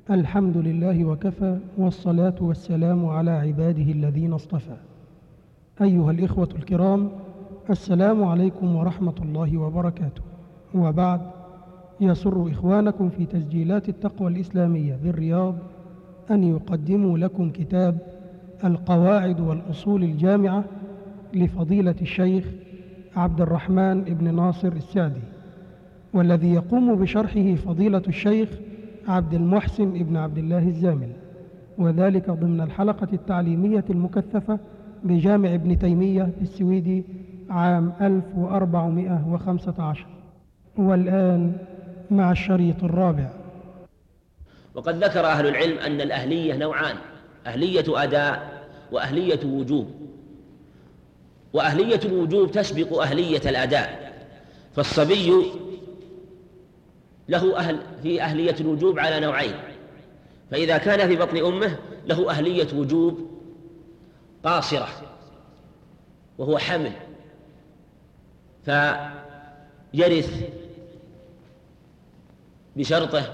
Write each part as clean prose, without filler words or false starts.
الحمد لله وكفى، والصلاة والسلام على عباده الذين اصطفى. أيها الإخوة الكرام، السلام عليكم ورحمة الله وبركاته. وبعد، يسر إخوانكم في تسجيلات التقوى الإسلامية بالرياض أن يقدموا لكم كتاب القواعد والأصول الجامعة لفضيلة الشيخ عبد الرحمن بن ناصر السعدي، والذي يقوم بشرحه فضيلة الشيخ عبد المحسن بن عبد الله الزامل، وذلك ضمن الحلقة التعليمية المكثفة بجامع ابن تيمية بالسويدي عام 1415. والآن مع الشريط الرابع. وقد ذكر أهل العلم أن الأهلية نوعان: أهلية أداء وأهلية وجوب. وأهلية الوجوب تسبق أهلية الأداء، فالصبي له في أهلية الوجوب على نوعين. فإذا كان في بطن أمه له أهلية وجوب قاصرة وهو حمل، فيرث بشرطه،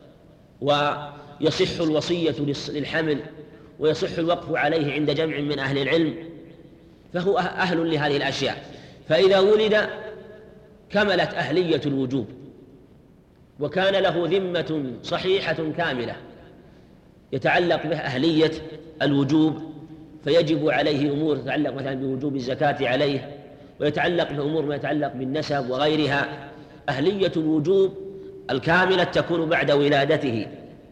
ويصح الوصية للحمل، ويصح الوقف عليه عند جمع من أهل العلم، فهو أهل لهذه الأشياء. فإذا ولد كملت أهلية الوجوب، وكان له ذمة صحيحة كاملة يتعلق به أهلية الوجوب، فيجب عليه أمور تتعلق مثلا بوجوب الزكاة عليه، ويتعلق بأمور ما يتعلق بالنسب وغيرها. أهلية الوجوب الكاملة تكون بعد ولادته.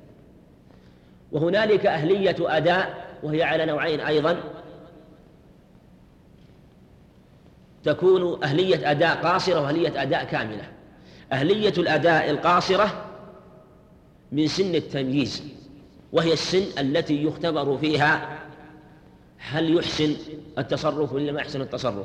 وهنالك أهلية أداء، وهي على نوعين أيضا: تكون أهلية أداء قاصرة وأهلية أداء كاملة. أهلية الأداء القاصرة من سن التمييز، وهي السن التي يختبر فيها هل يحسن التصرف ولا ما يحسن التصرف.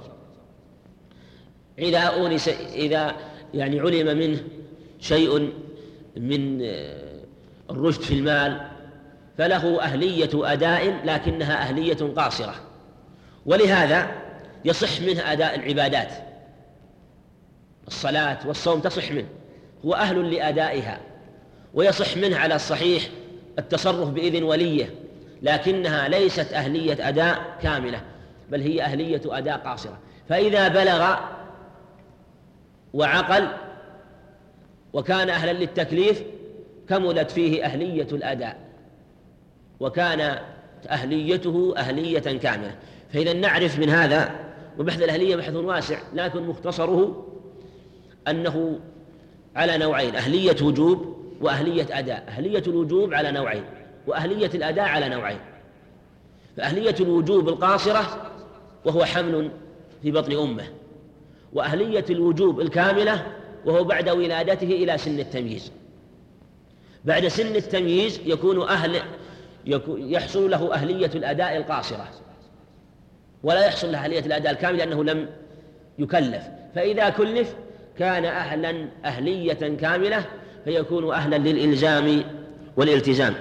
إذا علم منه شيء من الرشد في المال فله أهلية أداء، لكنها أهلية قاصرة، ولهذا يصح منه أداء العبادات، الصلاة والصوم تصح منه، هو أهل لأدائها. ويصح منه على الصحيح التصرف بإذن وليه، لكنها ليست أهلية أداء كاملة، بل هي أهلية أداء قاصرة. فإذا بلغ وعقل وكان أهلا للتكليف كملت فيه أهلية الأداء، وكان أهليته أهلية كاملة. فإذا نعرف من هذا، وبحث الأهلية بحث واسع، لكن مختصره أنه على نوعين: أهلية وجوب وأهلية أداء. أهلية الوجوب على نوعين، وأهلية الأداء على نوعين. فأهلية الوجوب القاصرة وهو حمل في بطن أمه، وأهلية الوجوب الكاملة وهو بعد ولادته إلى سن التمييز. بعد سن التمييز يحصل له أهلية الأداء القاصرة، ولا يحصل له أهلية الأداء الكامل لأنه لم يكلف. فإذا كلف كان أهلا أهلية كاملة، فيكون أهلا للإلزام والالتزام.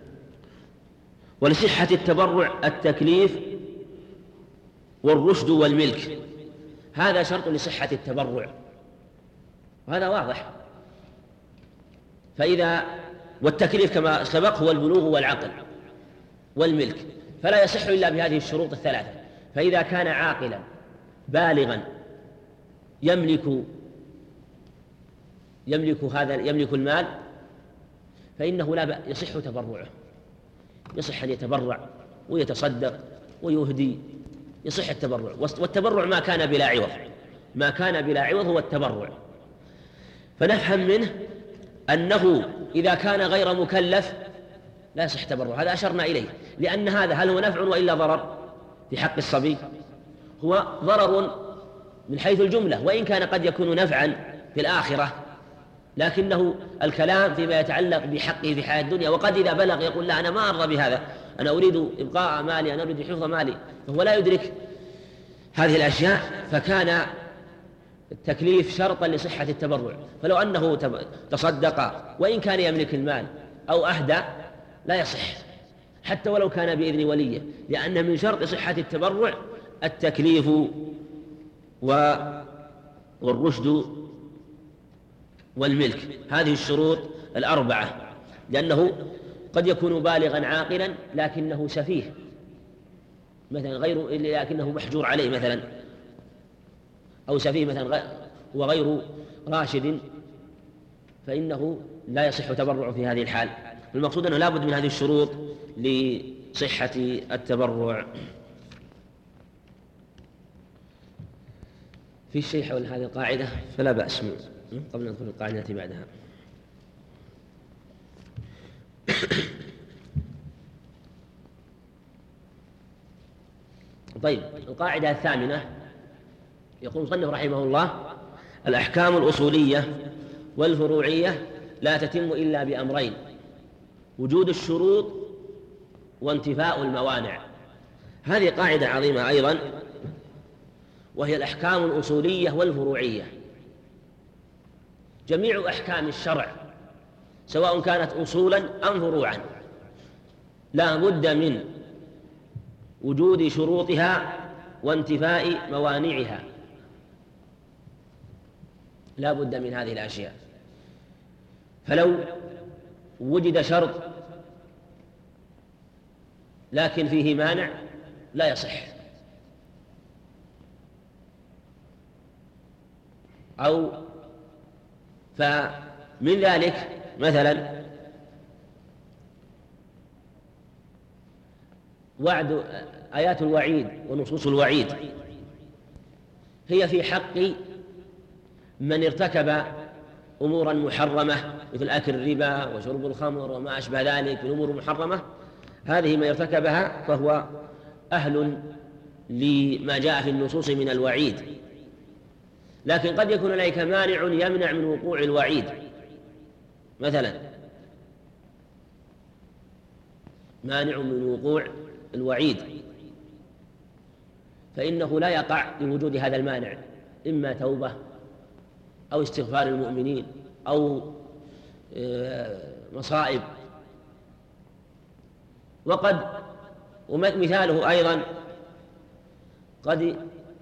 ولصحة التبرع التكليف والرشد والملك، هذا شرط لصحة التبرع، وهذا واضح. والتكليف كما سبق هو البلوغ والعقل والملك، فلا يصح إلا بهذه الشروط الثلاثة. فإذا كان عاقلا بالغا يملك المال، فإنه يصح تبرعه، يصح أن يتبرع ويتصدق ويهدي، يصح التبرع. والتبرع ما كان بلا عوض هو التبرع. فنفهم منه أنه إذا كان غير مكلف لا يصح تبرع، هذا أشرنا إليه، لأن هذا هل هو نفع وإلا ضرر؟ في حق الصبي هو ضرر من حيث الجملة، وإن كان قد يكون نفعا في الآخرة، لكنه الكلام فيما يتعلق بحقه في حياة الدنيا. وقد إذا بلغ يقول: لا، أنا ما أرضى بهذا، أنا أريد إبقاء مالي، أنا أريد حفظ مالي، فهو لا يدرك هذه الأشياء. فكان التكليف شرطا لصحة التبرع. فلو أنه تصدق وإن كان يملك المال أو أهدى لا يصح، حتى ولو كان بإذن وليه، لأن من شرط صحة التبرع التكليف والرشد والملك، هذه الشروط الأربعة، لأنه قد يكون بالغا عاقلا لكنه سفيه مثلا، لكنه محجور عليه مثلا، أو سفيه مثلا وغير راشد، فإنه لا يصح تبرع في هذه الحال. المقصود أنه لا بد من هذه الشروط لصحة التبرع. في شيء حول هذه القاعدة فلا بأس قبل أن ندخل القاعدة التي بعدها. طيب، القاعدة الثامنة يقول المصنف رحمه الله: الأحكام الأصولية والفروعية لا تتم إلا بأمرين: وجود الشروط وانتفاء الموانع. هذه قاعدة عظيمة أيضا، وهي الأحكام الأصولية والفروعية. جميع أحكام الشرع سواء كانت أصولا أم فروعا لا بد من وجود شروطها وانتفاء موانعها، لا بد من هذه الأشياء. فلو وجد شرط لكن فيه مانع لا يصح، أو فمن ذلك مثلا وعد آيات الوعيد ونصوص الوعيد هي في حق من ارتكب أمورا محرمة مثل أكل الربا وشرب الخمر وما أشبه ذلك من أمور محرمة. هذه من ارتكبها فهو أهل لما جاء في النصوص من الوعيد، لكن قد يكون هناك مانع يمنع من وقوع الوعيد، مثلا مانع من وقوع الوعيد فإنه لا يقع بوجود هذا المانع، إما توبة أو استغفار المؤمنين أو مصائب. ومثاله أيضا قد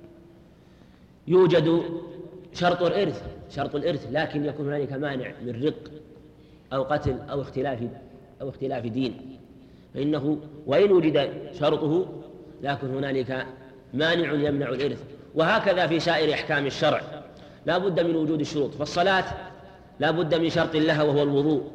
يوجد شرط الإرث لكن يكون هنالك مانع من رق أو قتل أو اختلاف دين، فإنه وإن وجد شرطه لكن هنالك مانع يمنع الإرث. وهكذا في سائر أحكام الشرع لا بد من وجود الشروط. فالصلاة لا بد من شرط لها وهو الوضوء،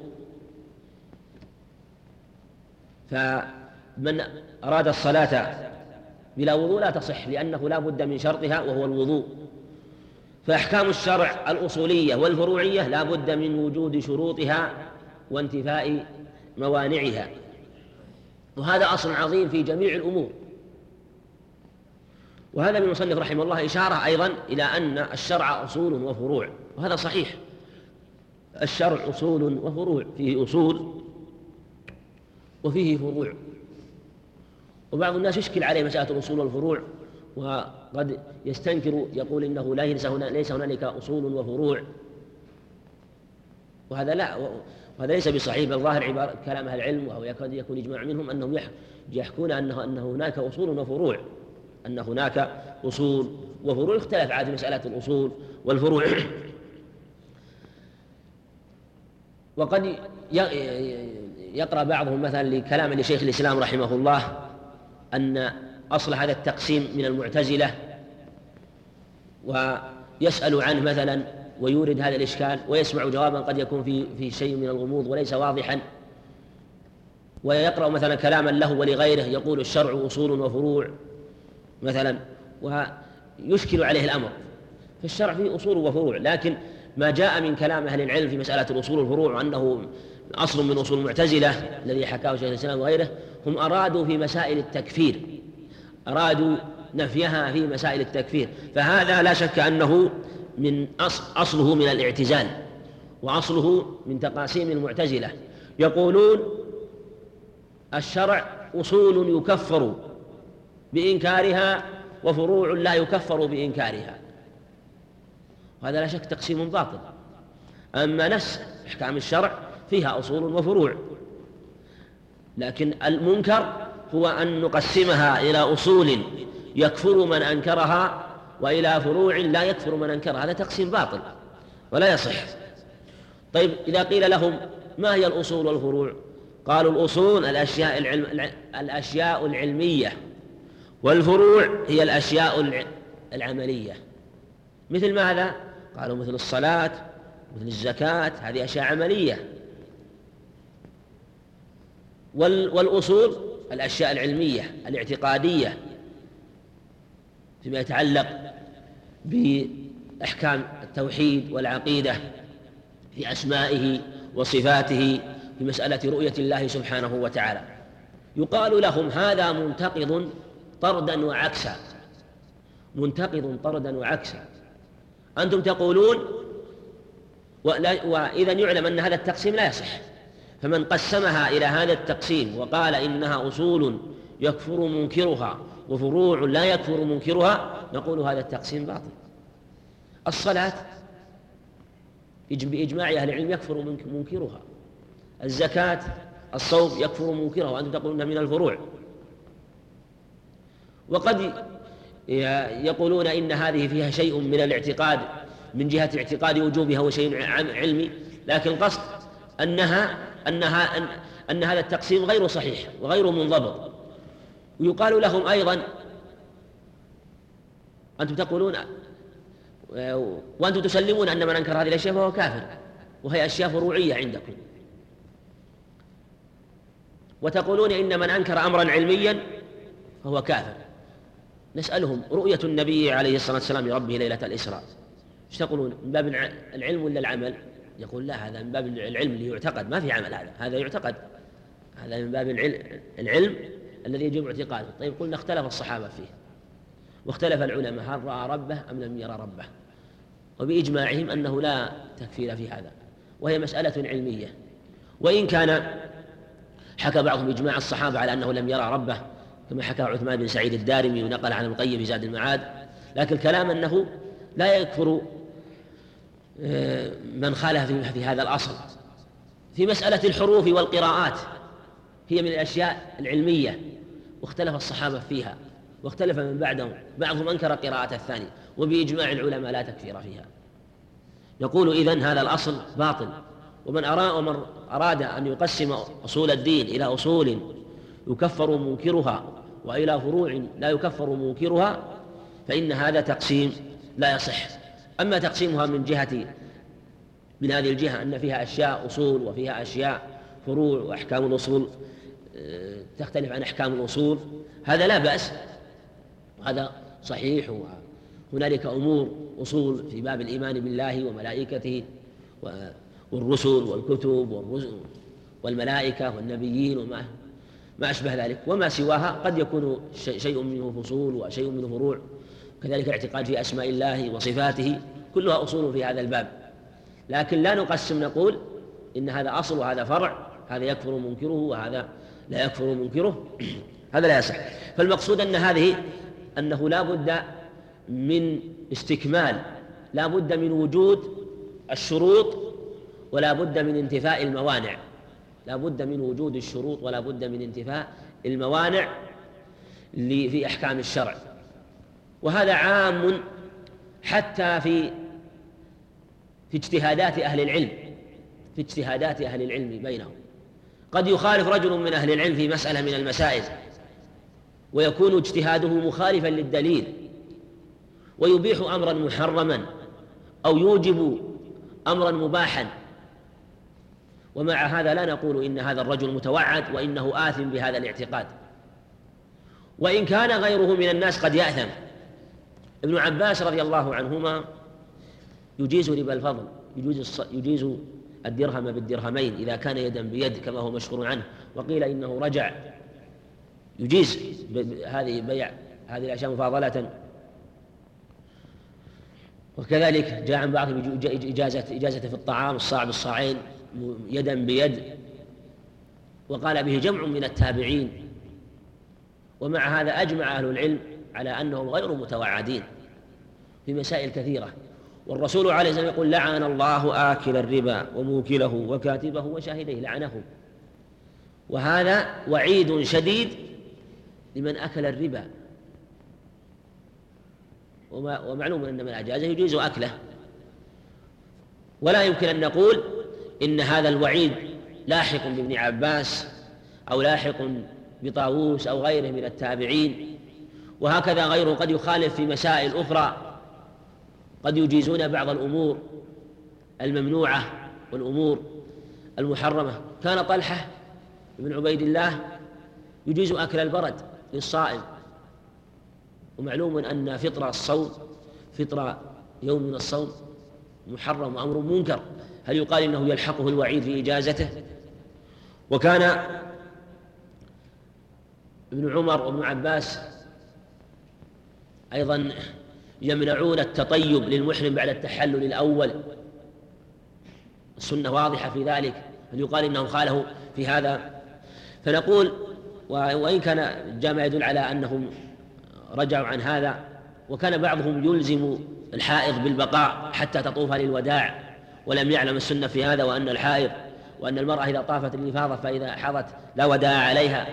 فمن أراد الصلاة بلا وضوء لا تصح، لأنه لا بد من شرطها وهو الوضوء. فأحكام الشرع الأصولية والفروعية لا بد من وجود شروطها وانتفاء موانعها، وهذا أصل عظيم في جميع الأمور. وهذا من المصنف رحمه الله إشارة أيضا إلى أن الشرع أصول وفروع، وهذا صحيح. الشرع أصول وفروع، فيه أصول وفيه فروع. وبعض الناس يشكل عليه مسألة الأصول والفروع، وقد يستنكر يقول إنه ليس هنالك أصول وفروع، وهذا وهذا ليس بصحيح. بل ظاهر عبارة كلام أهل العلم وهو يكاد يكون إجماع منهم أنهم يحكون أن هناك أصول وفروع، أن هناك أصول وفروع. اختلف عاد مسألة الأصول والفروع. وقد يقرأ بعضهم مثلا لكلام لشيخ الإسلام رحمه الله أن أصل هذا التقسيم من المعتزلة، ويسأل عنه مثلا ويورد هذا الإشكال، ويسمع جوابا قد يكون في شيء من الغموض وليس واضحا، ويقرأ مثلا كلاما له ولغيره يقول الشرع أصول وفروع مثلا، ويشكل عليه الأمر. فالشرع فيه أصول وفروع، لكن ما جاء من كلام أهل العلم في مسألة الأصول والفروع وأنه أصل من أصول المعتزلة الذي حكاه شيخ الإسلام وغيره، هم أرادوا في مسائل التكفير، أرادوا نفيها في مسائل التكفير. فهذا لا شك أنه من أصله من الاعتزال، وأصله من تقاسيم المعتزلة. يقولون الشرع أصول يكفر بإنكارها وفروع لا يكفر بإنكارها، وهذا لا شك تقسيم باطل. أما نفس أحكام الشرع فيها أصول وفروع، لكن المنكر هو أن نقسمها إلى أصول يكفر من أنكرها وإلى فروع لا يكفر من أنكرها. هذا تقسيم باطل ولا يصح. طيب، إذا قيل لهم ما هي الأصول والفروع؟ قالوا الأصول الأشياء العلمية، والفروع هي الأشياء العملية. مثل ماذا؟ قالوا مثل الصلاة، مثل الزكاة، هذه أشياء عملية. والأصول الأشياء العلمية الاعتقادية فيما يتعلق بأحكام التوحيد والعقيدة، في أسمائه وصفاته، في مسألة رؤية الله سبحانه وتعالى. يقال لهم هذا منتقض طردا وعكسا، منتقض طردا وعكسا. أنتم تقولون وإذا يعلم أن هذا التقسيم لا يصح، فمن قسمها إلى هذا التقسيم وقال إنها أصول يكفر منكرها وفروع لا يكفر منكرها، نقول هذا التقسيم باطل. الصلاة بإجماع أهل العلم يكفر منكرها، الزكاة الصوم يكفر منكرها، وأنتم تقولون من الفروع. وقد يقولون إن هذه فيها شيء من الاعتقاد من جهة اعتقاد وجوبها وشيء علمي، لكن القصد أن هذا التقسيم غير صحيح وغير منضبط. ويقال لهم أيضا أنتم تقولون وأنتم تسلمون أن من أنكر هذه الأشياء فهو كافر، وهي أشياء فروعية عندكم، وتقولون إن من أنكر أمرا علميا فهو كافر. نسألهم رؤية النبي عليه الصلاة والسلام لربه ليلة الإسراء، ايش تقولون؟ من باب العلم ولا العمل؟ يقول لا، هذا من باب العلم اللي يعتقد، ما في عمل، هذا يعتقد، هذا من باب العلم الذي يجب اعتقاده. طيب قلنا اختلف الصحابة فيه، واختلف العلماء هل رأى ربه أم لم يرى ربه، وبإجماعهم أنه لا تكفير في هذا، وهي مسألة علمية. وإن كان حكى بعضهم إجماع الصحابة على أنه لم يرى ربه كما حكى عثمان بن سعيد الدارمي ونقل عن القيم في زاد المعاد، لكن الكلام أنه لا يكفر من خالف في هذا الأصل. في مسألة الحروف والقراءات هي من الأشياء العلمية، واختلف الصحابة فيها، واختلف من بعدهم، بعضهم أنكر قراءة الثاني، وبإجماع العلماء لا تكفير فيها. نقول إذن هذا الأصل باطل. ومن أراد أن يقسم أصول الدين إلى أصول يكفر منكرها وإلى فروع لا يكفر منكرها فإن هذا تقسيم لا يصح. أما تقسيمها من هذه الجهة أن فيها أشياء أصول وفيها أشياء فروع، وأحكام الأصول تختلف عن أحكام الأصول، هذا لا بأس، وهذا صحيح. وهنالك أمور أصول في باب الإيمان بالله وملائكته والرسل والكتب والملائكة والنبيين وما أشبه ذلك، وما سواها قد يكون شيء منه فصول وشيء منه فروع. كذلك الاعتقاد في أسماء الله وصفاته كلها أصول في هذا الباب، لكن لا نقسم نقول إن هذا أصل وهذا فرع، هذا يكفر منكره وهذا لا يكفر منكره، هذا لا يصح. فالمقصود أنه لا بد من استكمال، لا بد من وجود الشروط ولا بد من انتفاء الموانع، لا بد من وجود الشروط ولا بد من انتفاء الموانع في أحكام الشرع. وهذا عام حتى في اجتهادات أهل العلم، في اجتهادات أهل العلم بينهم. قد يخالف رجل من أهل العلم في مسألة من المسائل ويكون اجتهاده مخالفا للدليل، ويبيح أمرا محرما أو يوجب أمرا مباحا، ومع هذا لا نقول إن هذا الرجل متوعد وإنه آثم بهذا الاعتقاد، وإن كان غيره من الناس قد يأثم. ابن عباس رضي الله عنهما يجيز ربا الفضل، يجيز الدرهم بالدرهمين إذا كان يدا بيد كما هو مشهور عنه، وقيل إنه رجع، يجيز هذه بيع هذه الأشياء مفاضلة. وكذلك جاء عن بعضهم إجازة في الطعام الصاع بالصاعين يدا بيد، وقال به جمع من التابعين. ومع هذا أجمع أهل العلم على أنهم غير متوعدين في مسائل كثيرة. والرسول عليه الصلاة والسلام يقول لعن الله آكل الربا وموكله وكاتبه وشاهديه، لعنه. وهذا وعيد شديد لمن أكل الربا، ومعلوم أن من أجازه يجوز أكله، ولا يمكن أن نقول إن هذا الوعيد لاحق بابن عباس أو لاحق بطاووس أو غيره من التابعين، وهكذا غيره قد يخالف في مسائل أخرى، قد يجيزون بعض الأمور الممنوعة والأمور المحرمة. كان طلحة بن عبيد الله يجيز أكل البرد للصائم، ومعلوم أن فطر الصوم فطر يوم من الصوم محرم وأمر منكر، هل يقال إنه يلحقه الوعيد في إجازته؟ وكان ابن عمر وابن عباس أيضا يمنعون التطيب للمحرم بعد التحلل الأول، السنة واضحة في ذلك، هل يقال إنهم خالفوا في هذا؟ فنقول وإن كان الجامع يدل على أنهم رجعوا عن هذا، وكان بعضهم يلزم الحائض بالبقاء حتى تطوف للوداع، ولم يعلم السنة في هذا، وأن الحائض وأن المرأة إذا طافت للإفاضة فإذا حضت لا وداع عليها.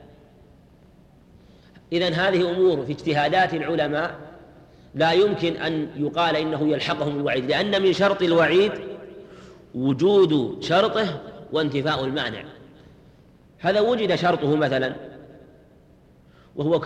إذن هذه أمور في اجتهادات العلماء لا يمكن أن يقال إنه يلحقهم الوعيد، لأن من شرط الوعيد وجود شرطه وانتفاء المانع. هذا وجد شرطه مثلا، وهو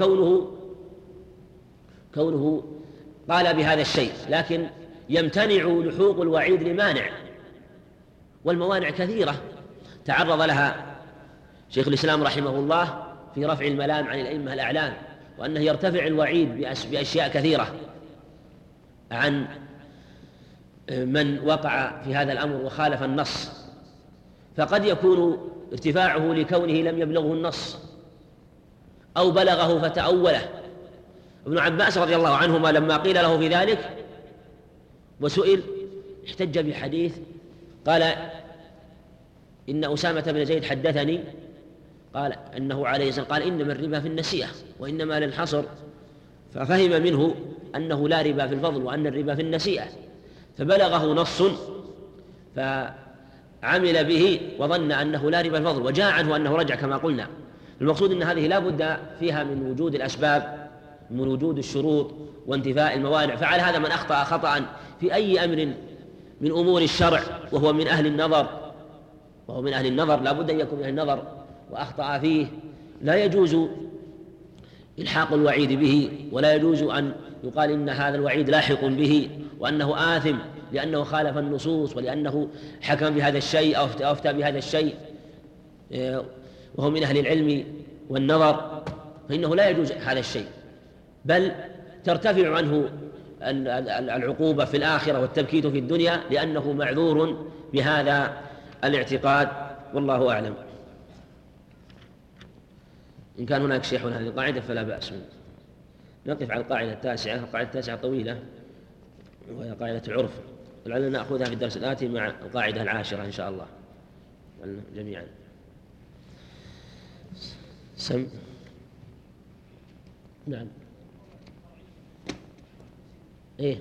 كونه قال بهذا الشيء، لكن يمتنع لحوق الوعيد لمانع، والموانع كثيرة تعرض لها شيخ الإسلام رحمه الله في رفع الملام عن الأئمة الأعلام، وأنه يرتفع الوعيد بأشياء كثيرة عن من وقع في هذا الأمر وخالف النص، فقد يكون ارتفاعه لكونه لم يبلغه النص أو بلغه فتأوله. ابن عباس رضي الله عنهما لما قيل له في ذلك وسئل احتج بحديث قال إن أسامة بن زيد حدثني قال أنه عليه السلام قال إنما الربا في النسيئة وإنما للحصر، ففهم منه أنه لا ربا في الفضل وأن الربا في النسيئة، فبلغه نص فعمل به وظن أنه لا ربا في الفضل، وجاء عنه أنه رجع كما قلنا. المقصود أن هذه لا بد فيها من وجود الأسباب، من وجود الشروط وانتفاء الموانع. فعلى هذا من أخطأ خطأ في أي أمر من أمور الشرع وهو من أهل النظر لا بد أن يكون من أهل النظر وأخطأ فيه، لا يجوز إلحاق الوعيد به، ولا يجوز أن يقال إن هذا الوعيد لاحق به وأنه آثم لأنه خالف النصوص ولأنه حكم بهذا الشيء أو أفتى بهذا الشيء وهو من أهل العلم والنظر، فإنه لا يجوز هذا الشيء، بل ترتفع عنه العقوبة في الآخرة والتبكيت في الدنيا لأنه معذور بهذا الاعتقاد، والله أعلم. إن كان هناك شيء حول هذه القاعدة فلا بأس. نقف على القاعدة التاسعة. القاعدة التاسعة طويلة وهي قاعدة العرف، ولعلنا نأخذها في الدرس الآتي مع القاعدة العاشرة إن شاء الله جميعا. نعم. إيه؟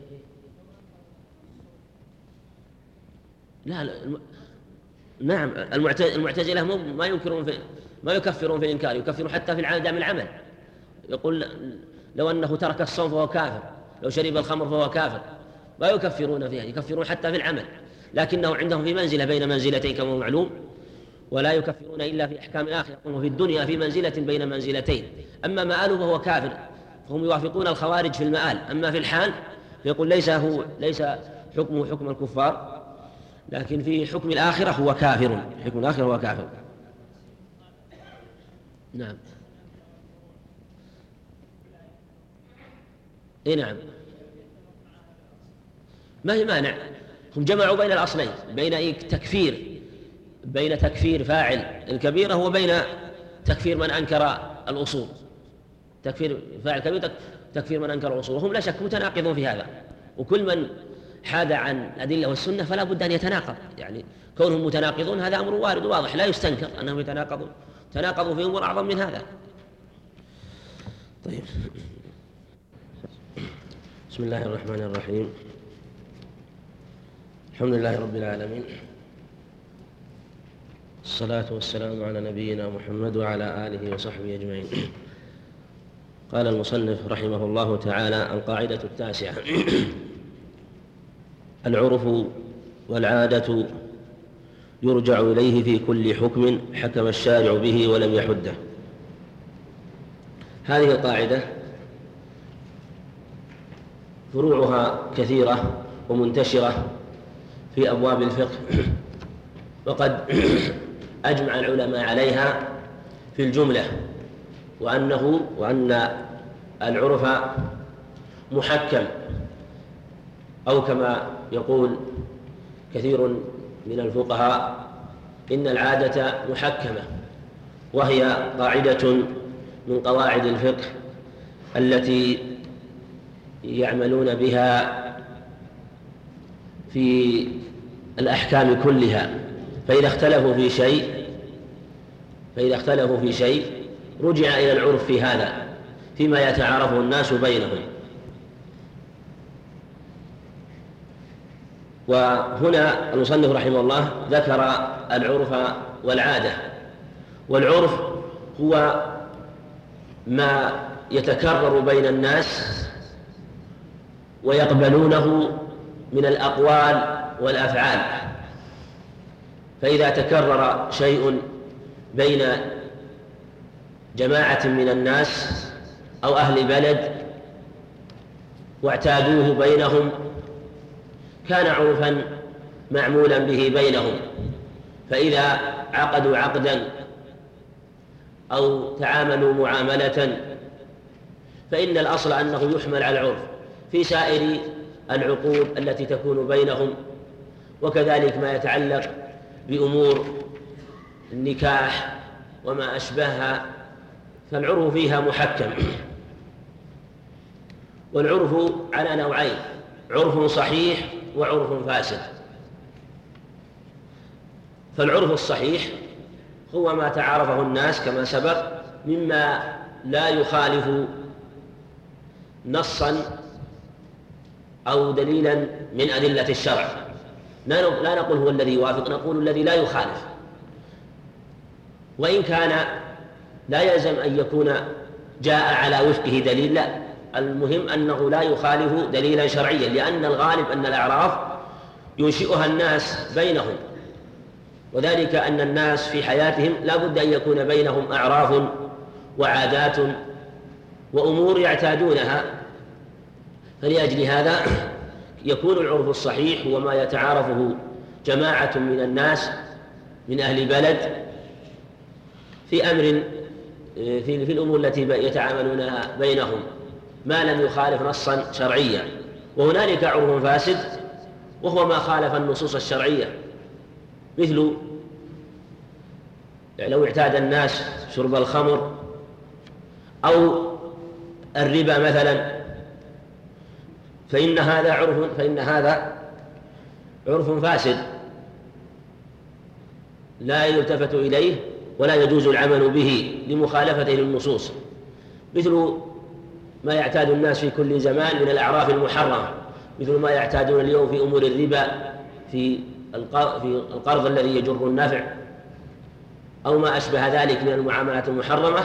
لا نعم، المعتزلة ما يكفرون في الإنكار، يكفرون حتى في عدم العمل. يقول لو أنه ترك الصوم فهو كافر، لو شرب الخمر فهو كافر، ما يكفرون فيها، يكفرون حتى في العمل، لكنه عندهم في منزلة بين منزلتين كما هو معلوم، ولا يكفرون إلا في أحكام الآخرة، وفي الدنيا في منزلة بين منزلتين. أما مآله فهو كافر، فهم يوافقون الخوارج في المآل، أما في الحال فيقول ليس حكمه حكم الكفار، لكن في حكم الآخرة هو كافر، حكم الآخرة هو كافر. نعم. إيه نعم، ما هي مانع، هم جمعوا بين الأصلين، بين تكفير فاعل الكبيرة وبين تكفير من أنكر الأصول، تكفير فاعل الكبيرة تكفير من أنكر الأصول، وهم لا شك متناقضون في هذا، وكل من حاد عن الأدلة والسنة فلا بد أن يتناقض، يعني كونهم متناقضون هذا أمر وارد واضح لا يستنكر أنهم يتناقضون، تناقضوا في أمور أعظم من هذا. طيب، بسم الله الرحمن الرحيم، الحمد لله رب العالمين، الصلاة والسلام على نبينا محمد وعلى آله وصحبه أجمعين. قال المصنف رحمه الله تعالى: القاعدة التاسعة: العرف والعادة يرجع إليه في كل حكم حكم الشارع به ولم يحده. هذه القاعدة فروعها كثيرة ومنتشرة في أبواب الفقه، وقد أجمع العلماء عليها في الجملة، وأن العرف محكم، أو كما يقول كثير من الفقهاء إن العادة محكمة، وهي قاعدة من قواعد الفقه التي يعملون بها في الأحكام كلها. فإذا اختلفوا في شيء رجع إلى العرف في هذا، فيما يتعارفه الناس بينهم. وهنا المصنف رحمه الله ذكر العرف والعادة. والعرف هو ما يتكرر بين الناس ويقبلونه من الأقوال والأفعال. فإذا تكرر شيء بين جماعة من الناس أو أهل بلد واعتادوه بينهم كان عرفا معمولا به بينهم. فإذا عقدوا عقدا أو تعاملوا معاملة فإن الأصل أنه يحمل على العرف في سائر العقود التي تكون بينهم، وكذلك ما يتعلق بأمور النكاح وما أشبهها، فالعرف فيها محكم. والعرف على نوعين: عرف صحيح وعرف فاسد. فالعرف الصحيح هو ما تعارفه الناس كما سبق مما لا يخالف نصا أو دليلا من أدلة الشرع. لا نقول هو الذي يوافق، نقول الذي لا يخالف، وإن كان لا يلزم أن يكون جاء على وفقه دليل، لا، المهم أنه لا يخالف دليلا شرعيا، لأن الغالب أن الأعراف ينشئها الناس بينهم، وذلك أن الناس في حياتهم لا بد أن يكون بينهم أعراف وعادات وأمور يعتادونها. فلأجل هذا يكون العرف الصحيح هو ما يتعارفه جماعة من الناس من أهل بلد في أمر في الأمور التي يتعاملونها بينهم ما لم يخالف نصا شرعيا. وهنالك عرف فاسد وهو ما خالف النصوص الشرعية، مثل لو اعتاد الناس شرب الخمر أو الربا مثلا، فإن هذا عرف فاسد لا يلتفت إليه ولا يجوز العمل به لمخالفته للنصوص، مثل ما يعتاد الناس في كل زمان من الأعراف المحرمة، مثل ما يعتادون اليوم في أمور الربا، في القرض الذي يجر النفع أو ما أشبه ذلك من المعاملات المحرمة،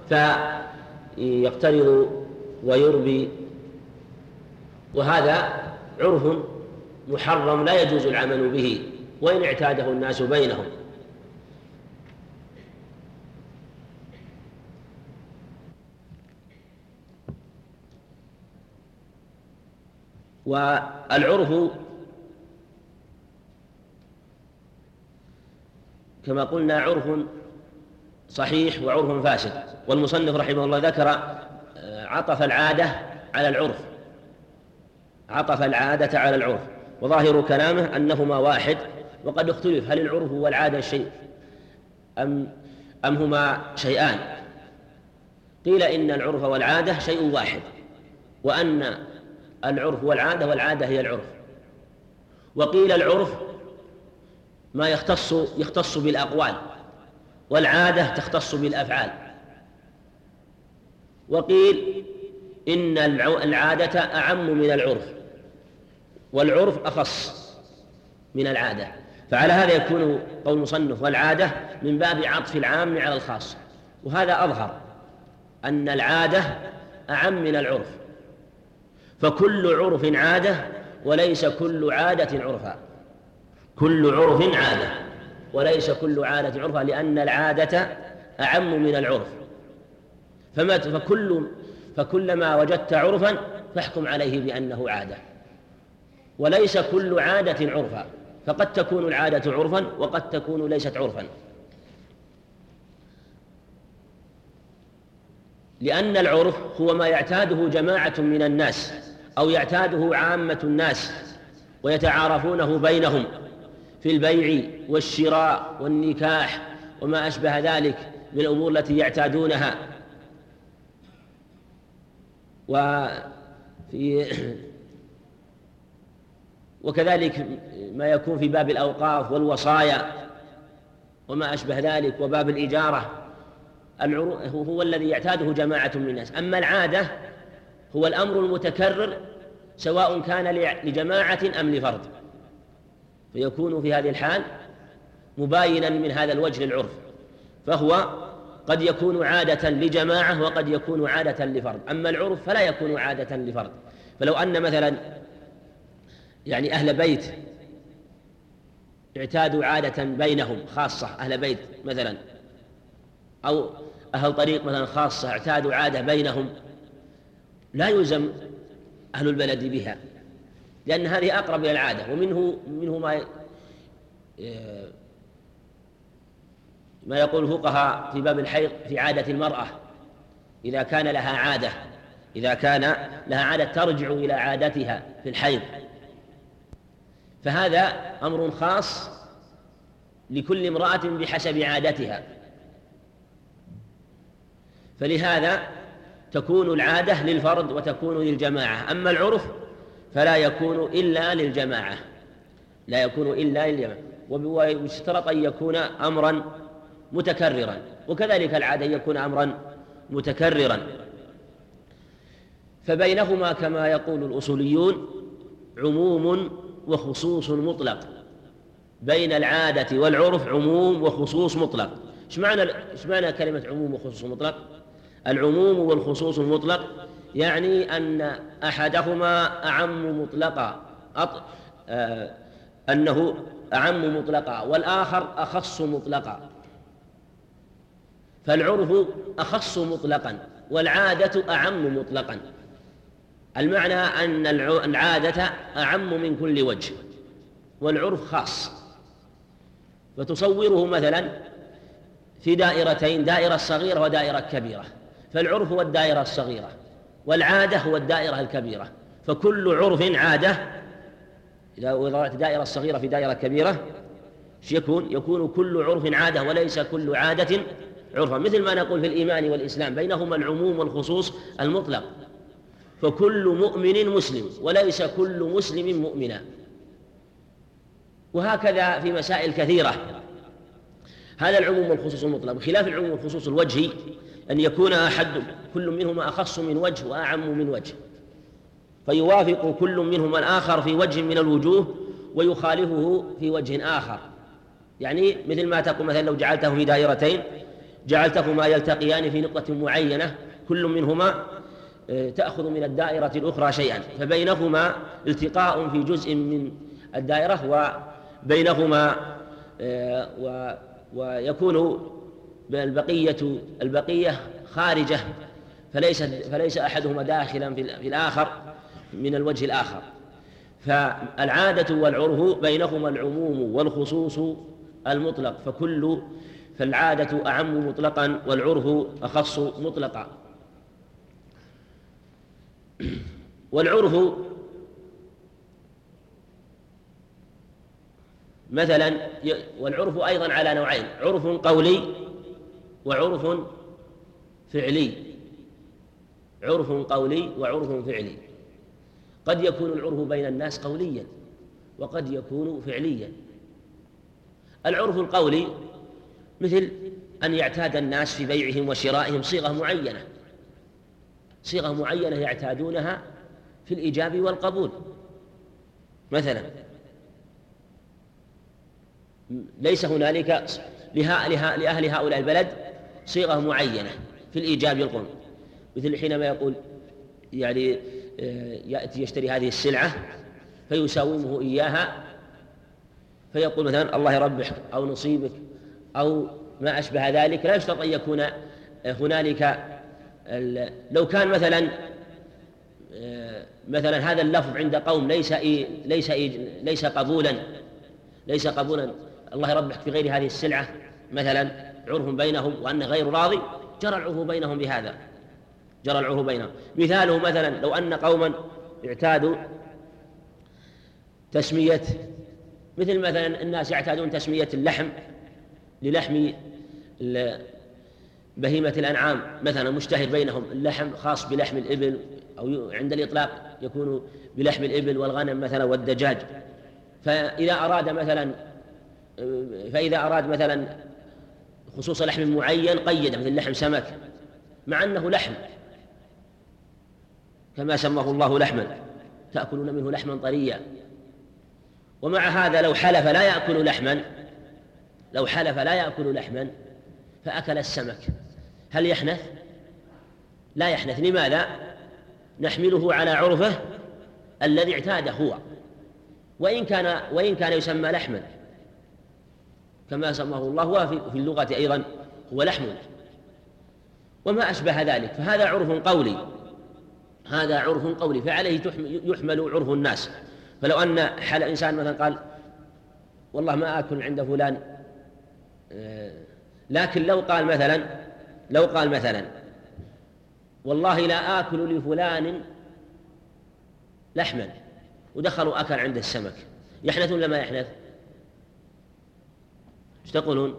فيقترض ويربي، وهذا عرف محرم لا يجوز العمل به وإن اعتاده الناس بينهم. والعرف كما قلنا عرف صحيح وعرف فاسد. والمصنف رحمه الله ذكر عطف العادة على العرف، وظاهر كلامه أنهما واحد، وقد اختلف هل العرف والعادة شيء أم هما شيئان. قيل إن العرف والعادة شيء واحد، وأن العرف والعادة هي العرف. وقيل العرف ما يختص بالأقوال، والعادة تختص بالأفعال. وقيل إن العادة أعم من العرف، والعرف أخص من العادة. فعلى هذا يكون قول المصنف والعادة من باب عطف العام على الخاص، وهذا أظهر أن العادة أعم من العرف، فكل عرف عادة وليس كل عادة عرفا. كل عرف عادة وليس كل عادة عرفا، لأن العادة أعم من العرف. فكلما وجدت عرفا فاحكم عليه بأنه عادة، وليس كل عادة عرفا، فقد تكون العادة عرفا وقد تكون ليست عرفا، لأن العرف هو ما يعتاده جماعة من الناس أو يعتاده عامة الناس ويتعارفونه بينهم في البيع والشراء والنكاح وما أشبه ذلك من الأمور التي يعتادونها. وكذلك ما يكون في باب الأوقاف والوصايا وما أشبه ذلك وباب الإجارة، هو الذي يعتاده جماعة من الناس. أما العادة هو الأمر المتكرر سواء كان لجماعة أم لفرد، فيكون في هذه الحال مباينا من هذا الوجه للعرف، فهو قد يكون عادة لجماعة وقد يكون عادة لفرد. أما العرف فلا يكون عادة لفرد، فلو أن مثلا أهل بيت اعتادوا عادة بينهم خاصة، أهل بيت مثلا أو أهل طريق مثلا خاصة اعتادوا عادة بينهم، لا يلزم أهل البلد بها، لأن هذه أقرب إلى العادة. ومنه ما يقول الفقهاء في باب الحيض في عادة المرأة إذا كان لها عادة ترجع إلى عادتها في الحيض، فهذا أمر خاص لكل امرأة بحسب عادتها، فلهذا تكون العادة للفرد وتكون للجماعة. أما العرف فلا يكون إلا للجماعة، ويشترط أن يكون أمرا متكررا، وكذلك العادة يكون أمرا متكررا. فبينهما كما يقول الأصوليون عموم وخصوص مطلق، بين العادة والعرف عموم وخصوص مطلق. إيش معنى كلمة عموم وخصوص مطلق؟ العموم والخصوص المطلق يعني أن أحدهما أعم مطلقا، أنه أعم مطلقا والآخر أخص مطلقا، فالعرف أخص مطلقا والعادة أعم مطلقا. المعنى أن العادة أعم من كل وجه والعرف خاص. فتصوره مثلا في دائرتين، دائرة صغيرة ودائرة كبيرة، فالعرف هو الدائرة الصغيرة والعادة هو الدائرة الكبيرة، فكل عرف عادة. إذا وضعت دائرة صغيرة في دائرة كبيرة يكون كل عرف عادة وليس كل عادة عرفا، مثل ما نقول في الإيمان والإسلام بينهما العموم والخصوص المطلق، فكل مؤمن مسلم وليس كل مسلم مؤمنا. وهكذا في مسائل كثيرة. هذا العموم والخصوص المطلق، بخلاف العموم والخصوص الوجهي أن يكون كل منهما أخص من وجه وأعم من وجه، فيوافق كل منهما الآخر في وجه من الوجوه ويخالفه في وجه آخر. مثل ما تقول مثلا لو جعلته في دائرتين جعلتهما يلتقيان في نقطة معينة، كل منهما تأخذ من الدائرة الأخرى شيئا، فبينهما التقاء في جزء من الدائرة وبينهما ويكون البقية خارجة، فليس أحدهما داخلا في الآخر من الوجه الآخر. فالعادة والعرف بينهما العموم والخصوص المطلق، فالعادة أعم مطلقا والعرف أخص مطلقا. والعرف مثلا أيضا على نوعين، عرف قولي وعرف فعلي. عرف قولي وعرف فعلي. قد يكون العرف بين الناس قوليا وقد يكون فعليا. العرف القولي مثل أن يعتاد الناس في بيعهم وشرائهم صيغة معينة يعتادونها في الإيجاب والقبول. مثلا ليس هنالك لأهل هؤلاء البلد صيغة معينة في الإيجاب والقبول، مثل حينما يقول يأتي يشتري هذه السلعة فيساومه إياها فيقول مثلا الله يربحك أو نصيبك أو ما أشبه ذلك، لا يشترط أن يكون هنالك. لو كان مثلا هذا اللفظ عند قوم ليس قبولا الله يربحك في غير هذه السلعة مثلا، عرف بينهم وأنه غير راضي، جرى العرف بينهم بهذا، جرى العرف بينهم. مثاله مثلا لو أن قوما اعتادوا تسمية، مثل مثلا الناس يعتادون تسمية اللحم للحم بهيمة الأنعام مثلا، مشتهر بينهم اللحم خاص بلحم الإبل، أو عند الإطلاق يكون بلحم الإبل والغنم مثلا والدجاج. فإذا أراد مثلا خصوص لحم معين قيد، مثل لحم سمك، مع أنه لحم كما سماه الله لحما تأكلون منه لحما طريا. ومع هذا لو حلف لا يأكل لحما فأكل السمك، هل يحنث؟ لا يحنث. لماذا؟ نحمله على عرفه الذي اعتاده هو، وإن كان يسمى لحما كما سماه الله، وفي اللغة أيضا هو لحم وما أشبه ذلك. فهذا عرف قولي، فعليه يحمل عرف الناس. فلو أن حال إنسان مثلا قال والله ما آكل عند فلان، لكن لو قال مثلا والله لا آكل لفلان لحما، ودخلوا أكل عند السمك، يحنث ولا ما يحنث؟ ايش تقولون؟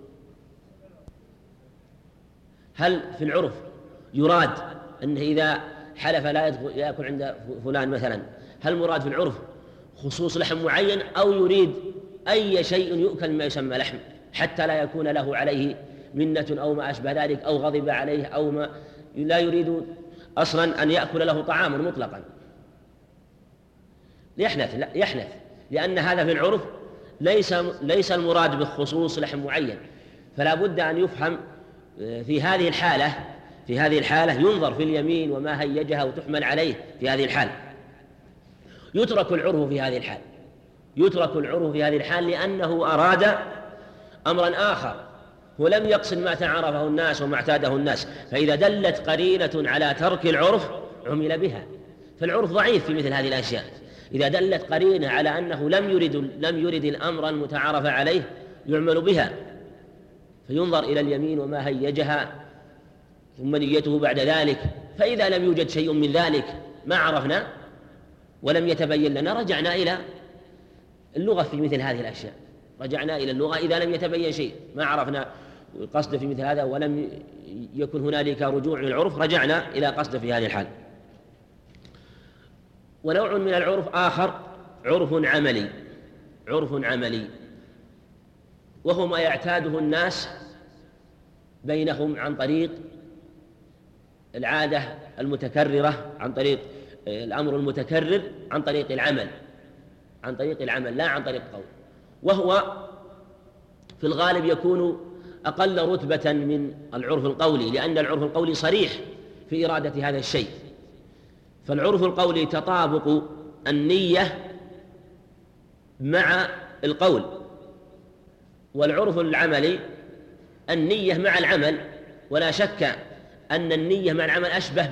هل في العرف يراد أنه إذا حلف لا يأكل عند فلان مثلا، هل مراد في العرف خصوص لحم معين، أو يريد أي شيء يؤكل ما يسمى لحم، حتى لا يكون له عليه منة أو ما أشبه ذلك، أو غضب عليه، أو ما لا يريد أصلا أن يأكل له طعاما مطلقا؟ يحنث، لأن هذا في العرف ليس المراد بخصوص لحم معين. فلا بد أن يفهم في هذه الحالة ينظر في اليمين وما هيجها وتحمل عليه في هذه الحال. يترك العرف في هذه الحال لأنه أراد أمرا آخر، ولم يقصد ما تعرفه الناس وما اعتاده الناس. فإذا دلت قرينة على ترك العرف عمل بها، فالعرف ضعيف في مثل هذه الأشياء. إذا دلت قرينة على أنه لم يرد الأمر المتعارف عليه يعمل بها، فينظر إلى اليمين وما هيجها ثم نيته بعد ذلك. فإذا لم يوجد شيء من ذلك ما عرفنا ولم يتبين لنا، رجعنا إلى اللغة في مثل هذه الأشياء، إذا لم يتبين شيء ما عرفنا قصد في مثل هذا ولم يكن هنالك رجوع من العرف، رجعنا إلى قصد في هذه الحال. ونوع من العرف آخر عرف عملي، وهو ما يعتاده الناس بينهم عن طريق العادة المتكررة، عن طريق الأمر المتكرر، عن طريق العمل لا عن طريق القول. وهو في الغالب يكون أقل رتبة من العرف القولي، لأن العرف القولي صريح في إرادة هذا الشيء. فالعرف القولي تطابق النية مع القول، والعرف العملي النية مع العمل، ولا شك أن النية مع العمل أشبه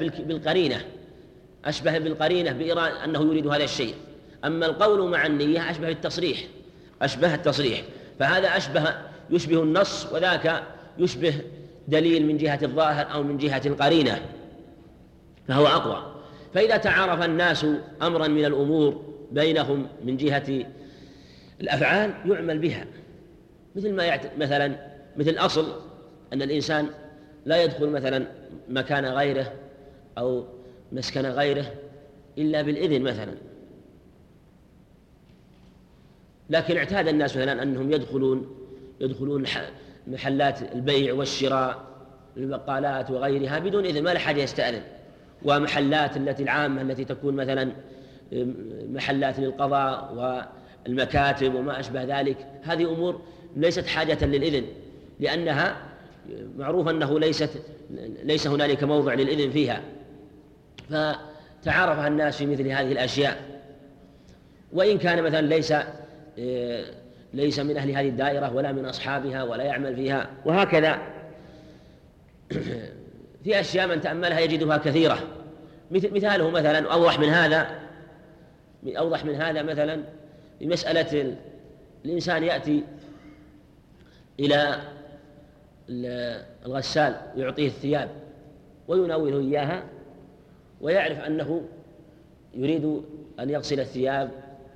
بالقرينة بإرادة أنه يريد هذا الشيء. أما القول مع النية أشبه التصريح، فهذا يشبه النص، وذاك يشبه دليل من جهة الظاهر أو من جهة القرينة، فهو أقوى. فإذا تعارف الناس أمرا من الأمور بينهم من جهة الأفعال يعمل بها، مثل أصل أن الإنسان لا يدخل مثلا مكان غيره أو مسكن غيره إلا بالإذن مثلا، لكن اعتاد الناس مثلا أنهم يدخلون محلات البيع والشراء، البقالات وغيرها بدون إذن، ما لحد يستأذن. ومحلات العامة التي تكون مثلا محلات للقضاء والمكاتب وما أشبه ذلك، هذه أمور ليست حاجة للإذن، لأنها معروف أنه ليس هنالك موضع للإذن فيها. فتعارف الناس في مثل هذه الأشياء، وإن كان مثلا ليس من أهل هذه الدائرة ولا من أصحابها ولا يعمل فيها، وهكذا في أشياء من تأملها يجدها كثيرة. مثاله مثلا أوضح من هذا مثلا في مسألة الإنسان يأتي إلى الغسال يعطيه الثياب ويناوله إياها، ويعرف أنه يريد أن يغسل الثياب،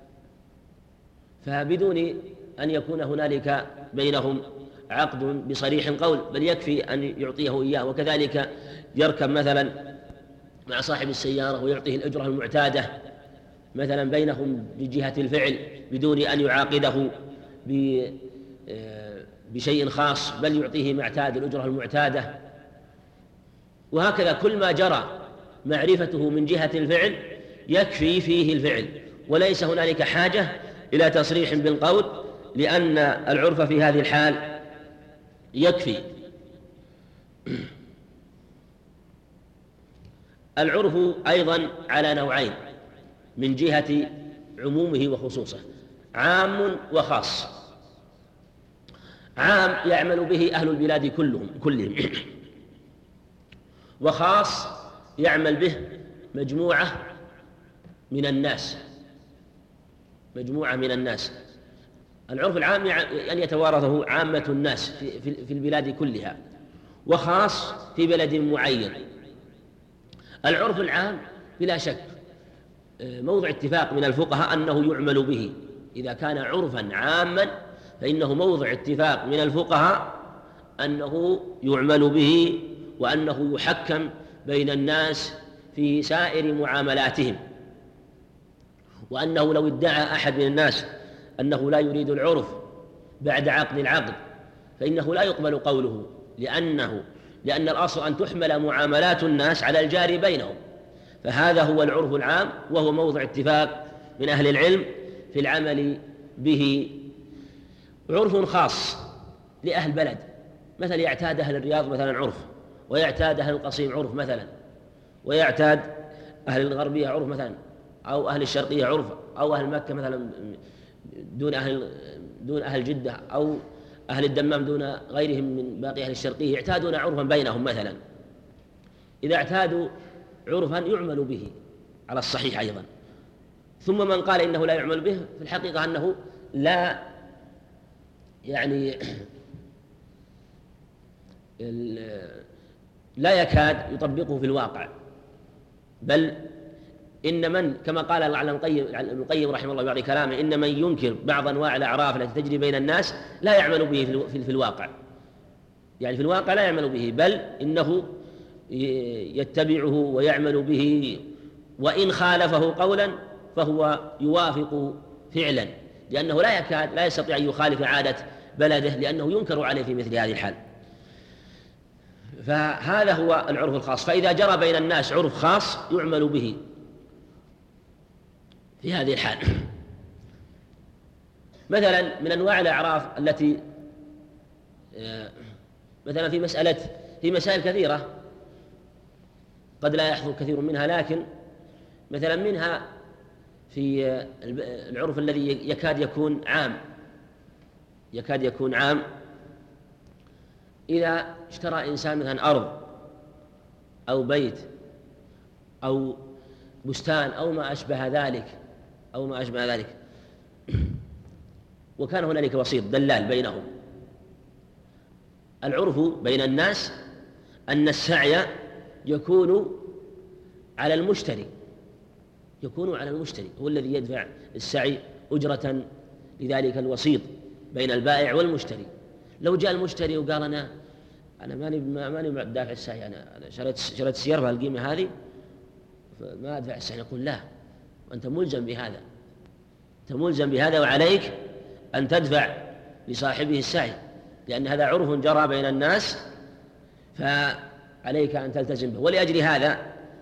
فبدون أن يكون هنالك بينهم عقد بصريح قول، بل يكفي أن يعطيه إياه. وكذلك يركب مثلا مع صاحب السيارة ويعطيه الأجرة المعتادة مثلا بينهم بجهة الفعل بدون أن يعاقده بشيء خاص، بل يعطيه معتاد الأجرة المعتادة. وهكذا كل ما جرى معرفته من جهة الفعل يكفي فيه الفعل، وليس هنالك حاجة إلى تصريح بالقول، لأن العرف في هذه الحال يكفي. العرف أيضا على نوعين من جهة عمومه وخصوصه: عام وخاص. عام يعمل به أهل البلاد كلهم، وخاص يعمل به مجموعة من الناس. العرف العام أن يتوارثه عامة الناس في البلاد كلها، وخاص في بلد معين. العرف العام بلا شك موضع اتفاق من الفقهاء أنه يعمل به. إذا كان عرفا عاما فإنه موضع اتفاق من الفقهاء أنه يعمل به، وأنه يحكم بين الناس في سائر معاملاتهم، وأنه لو ادعى أحد من الناس أنه لا يريد العرف بعد عقد العقد فإنه لا يقبل قوله، لأن الأصل أن تحمل معاملات الناس على الجاري بينهم. فهذا هو العرف العام، وهو موضع اتفاق من أهل العلم في العمل به. عرف خاص لأهل بلد، مثلا يعتاد أهل الرياض مثلا عرف، ويعتاد أهل القصيم عرف مثلا، ويعتاد أهل الغربية عرف مثلا، أو أهل الشرقية عرف، أو أهل مكة مثلا دون أهل جدة، أو أهل الدمام دون غيرهم من باقي أهل الشرقية، يعتادون عرفا بينهم مثلا. إذا اعتادوا عرفا يعمل به على الصحيح أيضا. ثم من قال إنه لا يعمل به في الحقيقة أنه لا يكاد يطبقه في الواقع، بل إن من كما قال ابن القيم رحمه الله بعد كلامه: إن من ينكر بعض أنواع الأعراف التي تجري بين الناس لا يعمل به في الواقع، يعني في الواقع لا يعمل به، بل إنه يتبعه ويعمل به، وإن خالفه قولا فهو يوافق فعلا، لأنه لا يستطيع أن يخالف عادة بلده، لأنه ينكر عليه في مثل هذه الحال. فهذا هو العرف الخاص. فإذا جرى بين الناس عرف خاص يعمل به في هذه الحال. مثلا من أنواع الأعراف التي مثلا في مسائل كثيرة قد لا يحصل كثير منها، لكن مثلا منها في العرف الذي يكاد يكون عام. إذا اشترى إنسان مثلا أرض أو بيت أو بستان أو ما أشبه ذلك، وكان هنالك وسيط دلال بينهم، العرف بين الناس أن السعي يكون على المشتري، هو الذي يدفع السعي أجرة لذلك الوسيط بين البائع والمشتري. لو جاء المشتري وقال أنا ماني دافع السعي، أنا شريت سيارة بهالقيمة هذه فما أدفع السعي، يقول لا، وأنت ملزم بهذا، وعليك أن تدفع لصاحبه السعي، لأن هذا عرف جرى بين الناس فعليك أن تلتزم به. ولأجل هذا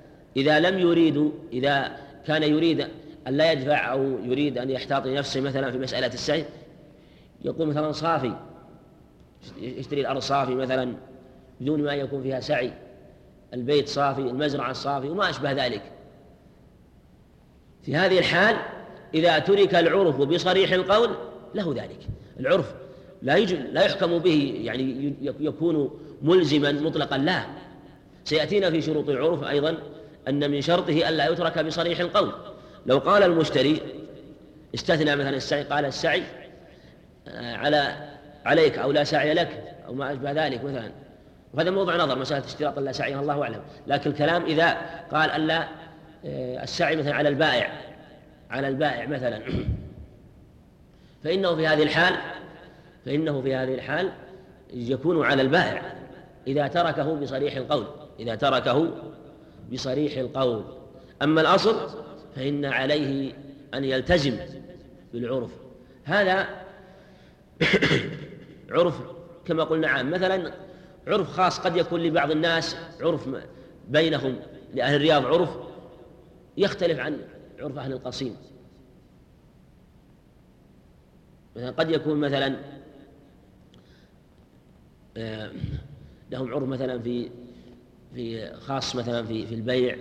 إذا كان يريد أن لا يدفع أو يريد أن يحتاط لنفسه مثلا في مسألة السعي، يقول مثلا صافي، يشتري الأرض صافي مثلا بدون ما يكون فيها سعي، البيت صافي، المزرعة صافي وما أشبه ذلك. في هذه الحال إذا ترك العرف بصريح القول له ذلك، العرف لا يحكم به يعني يكون ملزما مطلقا، لا. سيأتينا في شروط العرف أيضا أن من شرطه ألا يترك بصريح القول. لو قال المشتري استثنى مثلا السعي، قال السعي عليك أو لا سعي لك أو ما أشبه ذلك مثلا، وهذا موضع نظر، مسألة اشتراط لا سعي الله أعلم. لكن الكلام إذا قال ألا السعي مثلا على البائع مثلا، فإنه في هذه الحال يكون على البائع إذا تركه بصريح القول. أما الأصل فإن عليه أن يلتزم بالعرف. هذا عرف كما قلنا عام. مثلا عرف خاص قد يكون لبعض الناس، عرف بينهم لأهل الرياض عرف يختلف عن عرف أهل القصيم. مثلا قد يكون مثلا لهم عرف مثلا في خاص مثلا في البيع،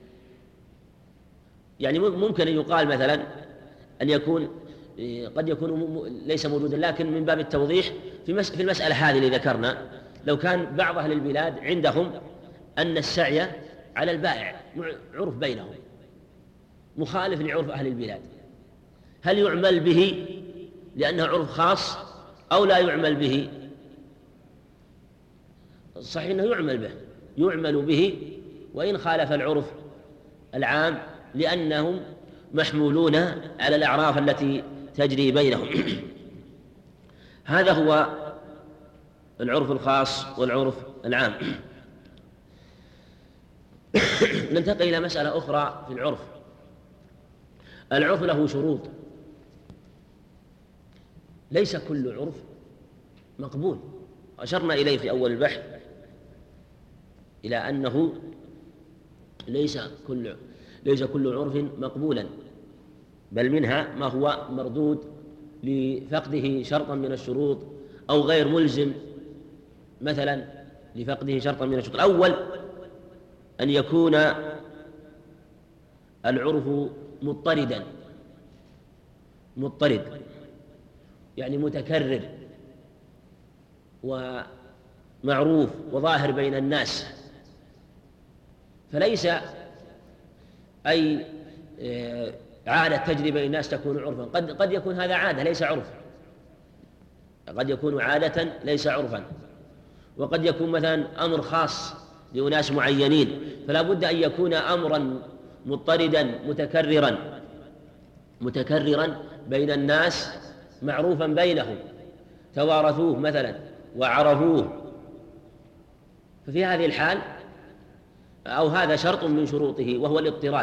يعني ممكن أن يقال مثلا أن يكون قد يكون ليس موجودا، لكن من باب التوضيح في المسألة هذه اللي ذكرنا، لو كان بعض أهل البلاد عندهم أن السعي على البائع عرف بينهم مخالف لعرف أهل البلاد، هل يعمل به لأنه عرف خاص أو لا يعمل به؟ صحيح أنه يعمل به وإن خالف العرف العام، لأنهم محمولون على الأعراف التي تجري بينهم. هذا هو العرف الخاص والعرف العام. ننتقل إلى مسألة أخرى في العرف. العرف له شروط، ليس كل عرف مقبول. أشرنا إليه في أول البحث إلى أنه ليس كل عرف مقبولا، بل منها ما هو مردود لفقده شرطا من الشروط أو غير ملزم، مثلا لفقده شرطا من الشروط. الأول أن يكون العرف مضطرد يعني متكرر ومعروف وظاهر بين الناس، فليس أي عادة تجري بين الناس تكون عرفا. قد يكون هذا عادة ليس عرفا، قد يكون عادة ليس عرفا، وقد يكون مثلا أمر خاص لأناس معينين، فلا بد أن يكون أمرا مضطردا متكررا بين الناس معروفا بينهم، توارثوه مثلا وعرفوه. ففي هذه الحال أو هذا شرط من شروطه وهو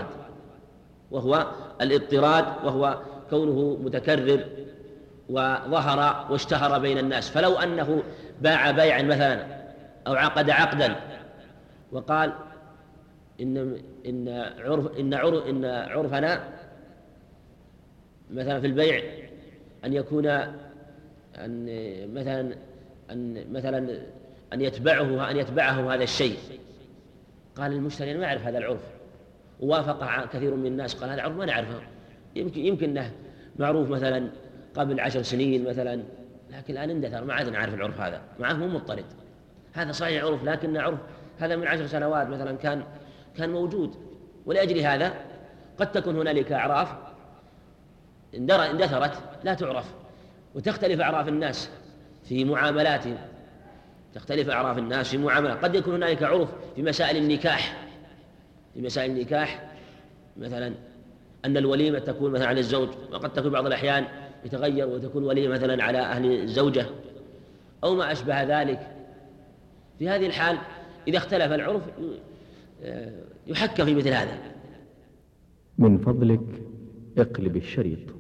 الاضطراد، وهو كونه متكرر وظهر واشتهر بين الناس. فلو أنه باع بيعا مثلا أو عقد عقدا وقال إن عرفنا مثلا في البيع أن يكون أن يتبعه هذا الشيء، قال المشتري أنا ما أعرف هذا العرف، ووافق كثير من الناس قال هذا عرف ما نعرفه، يمكن أنه معروف مثلا قبل 10 سنين مثلا، لكن الآن اندثر ما عاد نعرف العرف هذا، معه مو مضطرد. هذا صحيح عرف، لكن عرف هذا من 10 سنوات مثلا كان موجود. ولأجل هذا قد تكون هنالك أعراف اندثرت لا تعرف، وتختلف أعراف الناس في معاملاتهم، قد يكون هنالك عرف في مسائل النكاح مثلا أن الوليمة تكون مثلا على الزوج، وقد تكون بعض الأحيان يتغير وتكون وليمة مثلا على أهل الزوجة أو ما أشبه ذلك. في هذه الحال إذا اختلف العرف يحكم في مثل هذا. من فضلك اقلب الشريط.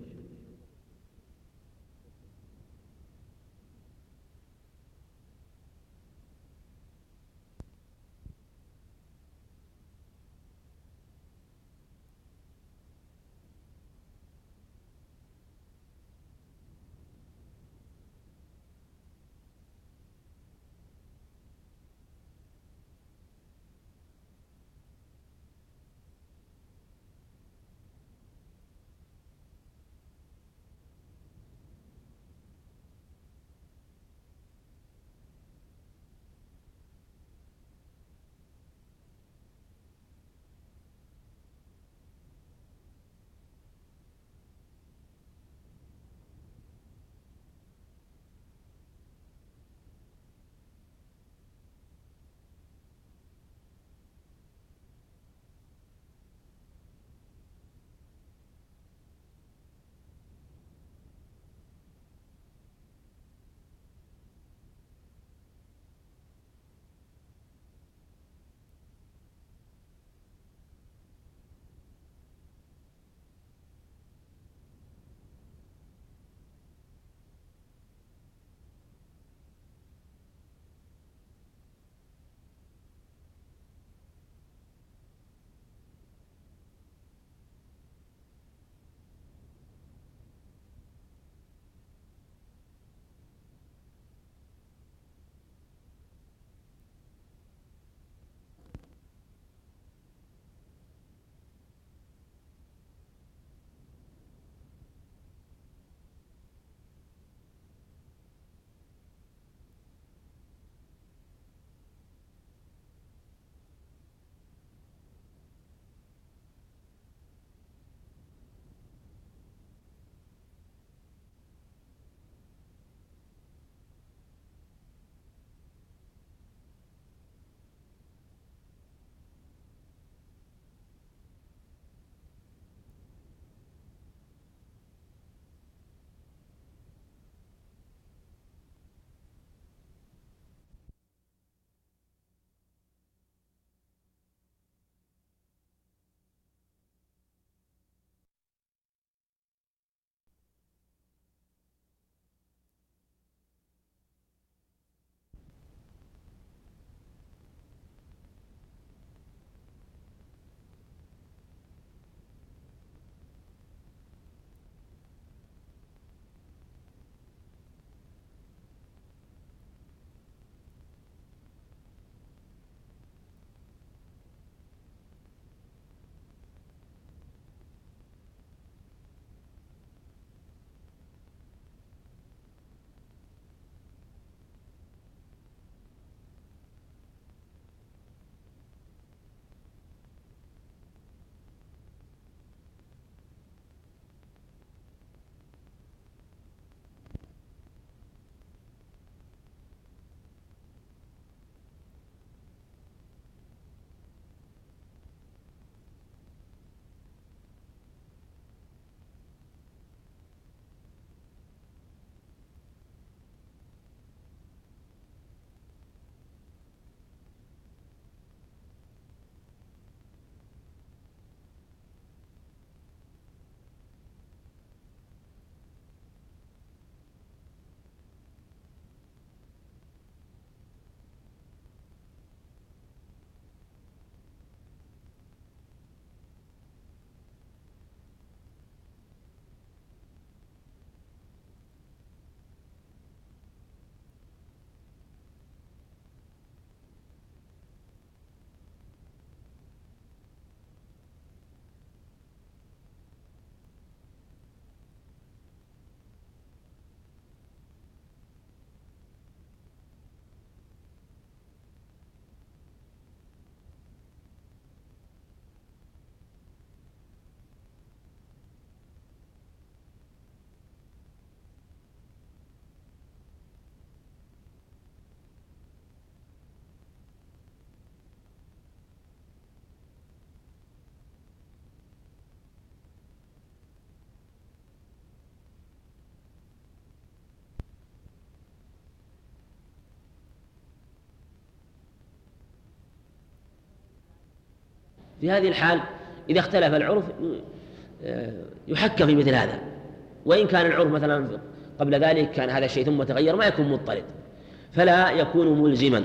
في هذه الحال إذا اختلف العرف يحكم في مثل هذا، وإن كان العرف مثلا قبل ذلك كان هذا الشيء ثم تغير ما يكون مضطرد، فلا يكون ملزما.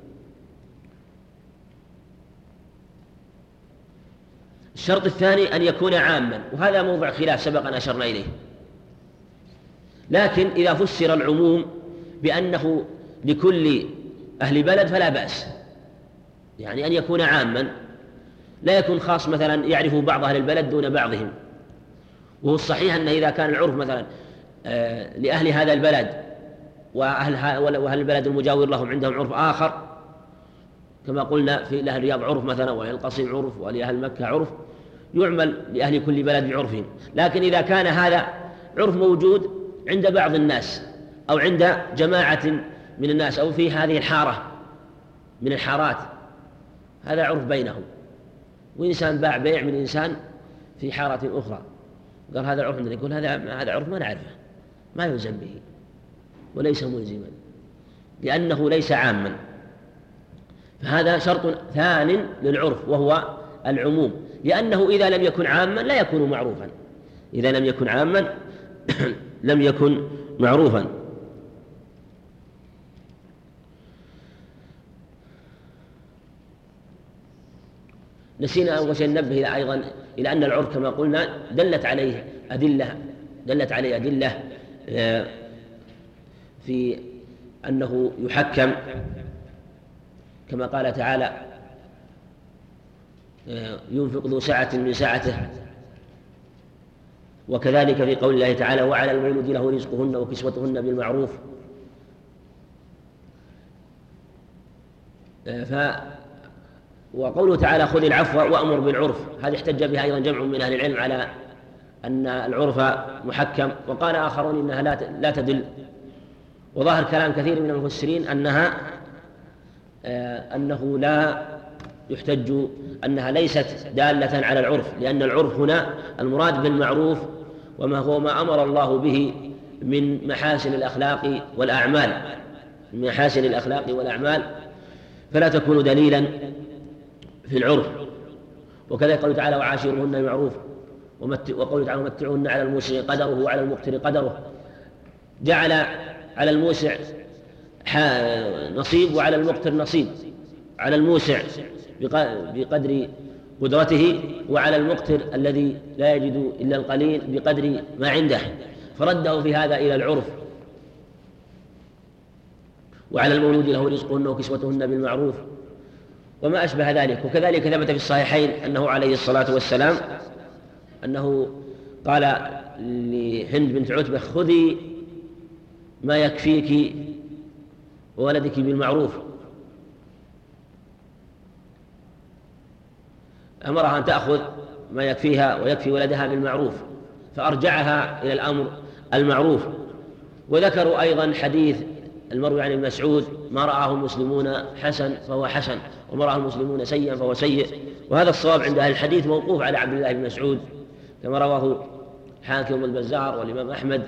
الشرط الثاني أن يكون عاما، وهذا موضع خلاف سبق أن أشرنا إليه، لكن إذا فسر العموم بأنه لكل أهل بلد فلا بأس، يعني أن يكون عاما لا يكون خاص مثلا يعرف بعض أهل البلد دون بعضهم. وهو الصحيح أن إذا كان العرف مثلا لأهل هذا البلد وأهل البلد المجاور لهم عندهم عرف آخر، كما قلنا في أهل الرياض عرف مثلا، ولأهل القصيم عرف، ولأهل مكة عرف، يعمل لأهل كل بلد بعرفهم. لكن إذا كان هذا عرف موجود عند بعض الناس أو عند جماعة من الناس أو في هذه الحارة من الحارات، هذا عرف بينهم، وإنسان باع بيع من إنسان في حارة أخرى قال هذا عرف، يقول هذا عرف ما نعرفه، ما يلزم به وليس ملزما لأنه ليس عاما. فهذا شرط ثان للعرف وهو العموم، لأنه إذا لم يكن عاما لا يكون معروفا، إذا لم يكن عاما لم يكن معروفا. نسينا أول شيء ننبه أيضا إلى أن العرف كما قلنا دلت عليه أدلة في أنه يحكم، كما قال تعالى ينفق ذو سعة من سعته، وكذلك في قول الله تعالى وعلى المولود له رزقهن وكسوتهن بالمعروف. وقوله تعالى خذ العفو وأمر بالعرف، هذه احتج بها أيضا جمع من أهل العلم على أن العرف محكم، وقال آخرون إنها لا تدل. وظاهر كلام كثير من المفسرين أنه لا يحتج، أنها ليست دالة على العرف، لأن العرف هنا المراد بالمعروف وما هو ما أمر الله به من محاسن الأخلاق والأعمال، فلا تكون دليلا في العرف. وكذلك قوله تعالى وعاشرهن بالمعروف، وقوله تعالى ومتعوهن على الموسع قدره وعلى المقتر قدره، جعل على الموسع نصيب وعلى المقتر نصيب، على الموسع بقدر قدرته، وعلى المقتر الذي لا يجد إلا القليل بقدر ما عنده، فرده في هذا إلى العرف. وعلى المولود له رزقهن وكسوتهن بالمعروف وما أشبه ذلك. وكذلك ثبت في الصحيحين أنه عليه الصلاة والسلام أنه قال لهند بنت عتبة خذي ما يكفيك وولدك بالمعروف، أمرها أن تأخذ ما يكفيها ويكفي ولدها بالمعروف، فأرجعها إلى الأمر المعروف. وذكروا أيضا حديث المروي عن ابن مسعود ما رآه المسلمون حسن فهو حسن وما رآه المسلمون سيئا فهو سيء، وهذا الصواب عند أهل الحديث موقوف على عبد الله بن مسعود كما رواه حاكم البزار والإمام أحمد.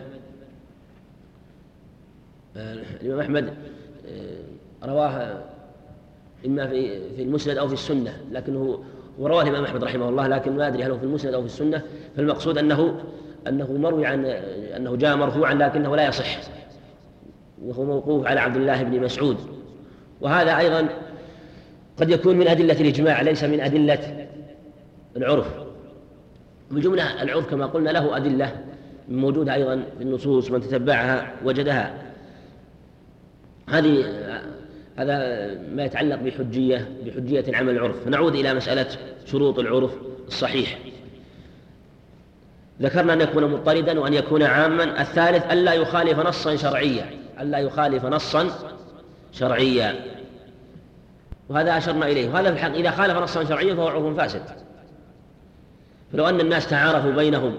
الإمام أحمد رواه إما في المسند أو في السنة، لكنه ورواه الإمام أحمد رحمه الله، لكن ما أدري هل هو في المسند أو في السنة. فالمقصود أنه مروي عن أنه جاء مرفوعا لكنه لا يصح، وهو موقوف على عبد الله بن مسعود. وهذا أيضا قد يكون من أدلة الإجماع ليس من أدلة العرف. بالجملة العرف كما قلنا له أدلة موجودة أيضا في النصوص، من تتبعها وجدها. هذا ما يتعلق بحجية عمل العرف. فنعود إلى مسألة شروط العرف الصحيح. ذكرنا أن يكون مضطردا وأن يكون عاما. الثالث ألا يخالف نصا شرعيا، وهذا أشرنا إليه. وهذا في الحق إذا خالف نصا شرعيا فهو عرف فاسد. فلو أن الناس تعارفوا بينهم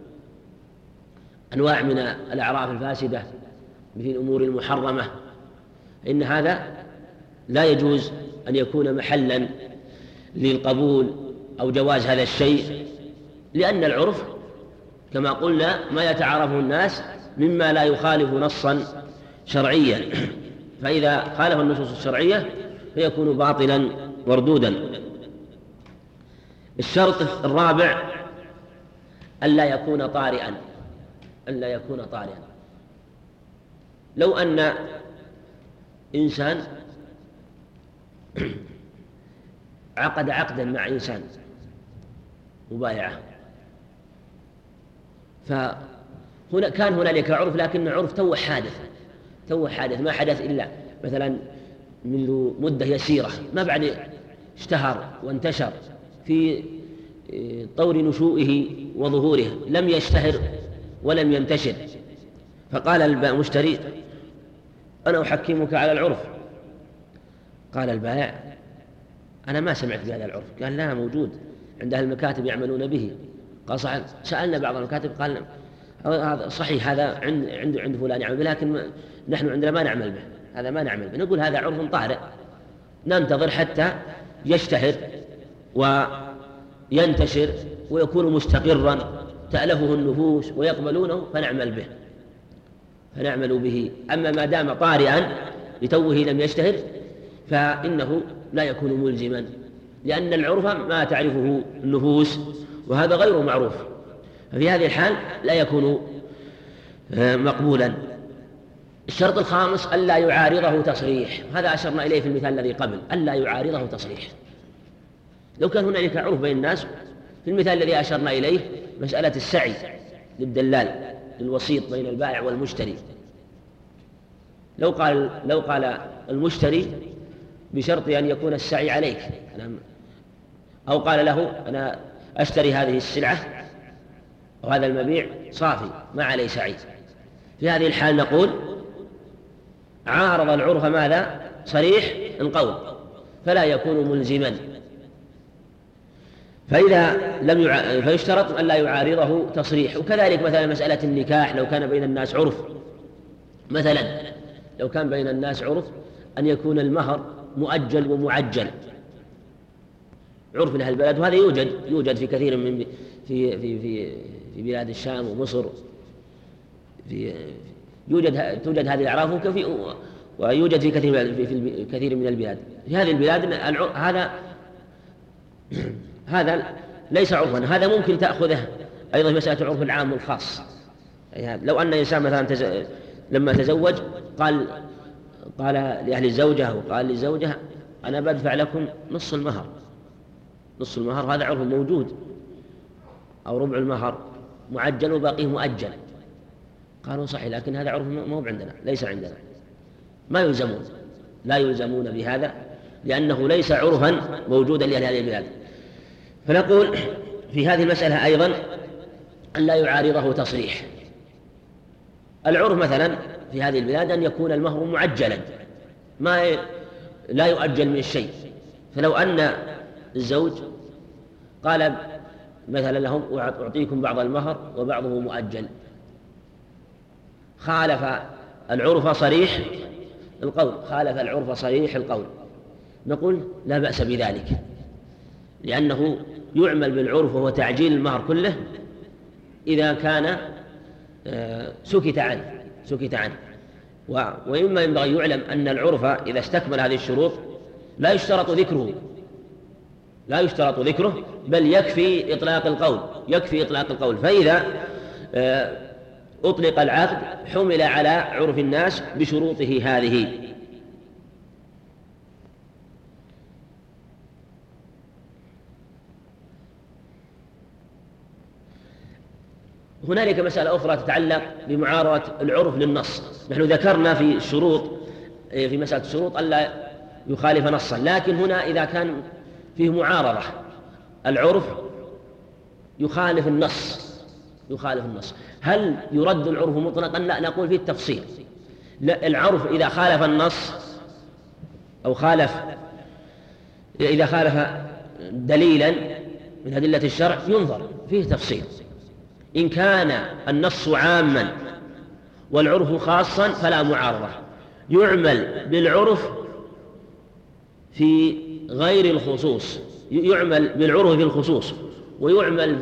أنواع من الأعراف الفاسدة في الأمور المحرمة، إن هذا لا يجوز أن يكون محلا للقبول أو جواز هذا الشيء، لأن العرف كما قلنا ما يتعارفه الناس مما لا يخالف نصا شرعيا، فإذا خالف النصوص الشرعية فيكون باطلا مردودا. الشرط الرابع ألا يكون طارئا. ألا يكون طارئا. لو أن إنسان عقد عقدا مع إنسان مبايعة، فهنا كان هنالك عرف، لكن عرف تو حادث ما حدث إلا مثلا منذ مدة يسيرة، ما بعد اشتهر وانتشر في طور نشوئه وظهوره، لم يشتهر ولم ينتشر. فقال المشتري: أنا أحكمك على العرف. قال البائع: أنا ما سمعت بهذا العرف. قال: لا، موجود عند أهل المكاتب يعملون به. قال: صح. سألنا بعض المكاتب قال: هذا صحيح، هذا عند فلان يعمل به، لكن نحن عندنا ما نعمل به، هذا ما نعمل به. نقول: هذا عرف طارئ، ننتظر حتى يشتهر وينتشر ويكون مستقرا تألفه النفوس ويقبلونه فنعمل به. أما ما دام طارئا لتوه لم يشتهر فإنه لا يكون ملزما، لأن العرف ما تعرفه النفوس، وهذا غير معروف، ففي هذه الحال لا يكون مقبولا. الشرط الخامس ألا يعارضه تصريح. هذا أشرنا إليه في المثال الذي قبل، ألا يعارضه تصريح. لو كان هنالك عرف بين الناس، في المثال الذي أشرنا إليه مسألة السعي للدلال للوسيط بين البائع والمشتري، لو قال المشتري: بشرط أن يكون السعي عليك، أو قال له: أنا أشتري هذه السلعة وهذا المبيع صافي ما عليه سعي، في هذه الحال نقول: عارض العرف ماذا؟ صريح القول، فلا يكون ملزما. فيشترط أن لا يعارضه تصريح. وكذلك مثلا مسألة النكاح، لو كان بين الناس عرف، مثلا لو كان بين الناس عرف أن يكون المهر مؤجل ومعجل، عرف أهل البلد، وهذا يوجد في كثير من في بلاد الشام ومصر، توجد هذه الأعراف، ويوجد في كثير من البلاد. في هذه البلاد هذا ليس عرفا، هذا ممكن تأخذه أيضا مسألة العرف العام والخاص. يعني لو أن إنسان مثلا لما تزوج قال لأهل الزوجة وقال للزوجة: أنا بدفع لكم نصف المهر، هذا عرف موجود، أو ربع المهر معجل وباقيه مؤجل. قالوا: صحيح، لكن هذا عرف مو عندنا، ليس عندنا، لا يلزمون بهذا، لأنه ليس عرفا موجودا لأهل هذه البلاد. فنقول في هذه المسألة أيضا أن لا يعارضه تصريح. العرف مثلا في هذه البلاد أن يكون المهر معجلا، لا يؤجل من الشيء. فلو أن الزوج قال مثلا لهم: أعطيكم بعض المهر وبعضه مؤجل، خالف العرف صريح القول، نقول: لا بأس بذلك، لأنه يعمل بالعرف وهو تعجيل المهر كله إذا كان سكت عنه. ومما ينبغي يعلم أن العرف إذا استكمل هذه الشروط لا يشترط ذكره، بل يكفي إطلاق القول. فإذا أطلق العقد حمل على عرف الناس بشروطه هذه. هنالك مسألة أخرى تتعلق بمعارضة العرف للنص. نحن ذكرنا في مسألة الشروط ألا يخالف نصا، لكن هنا إذا كان فيه معارضة العرف يخالف النص، هل يرد العرف مطلقا؟ لا، نقول فيه التفصيل. العرف إذا خالف النص أو إذا خالف دليلا من أدلة الشرع ينظر فيه تفصيل. إن كان النص عاما والعرف خاصا فلا معارضة، يعمل بالعرف في غير الخصوص، يعمل بالعرف في الخصوص، ويعمل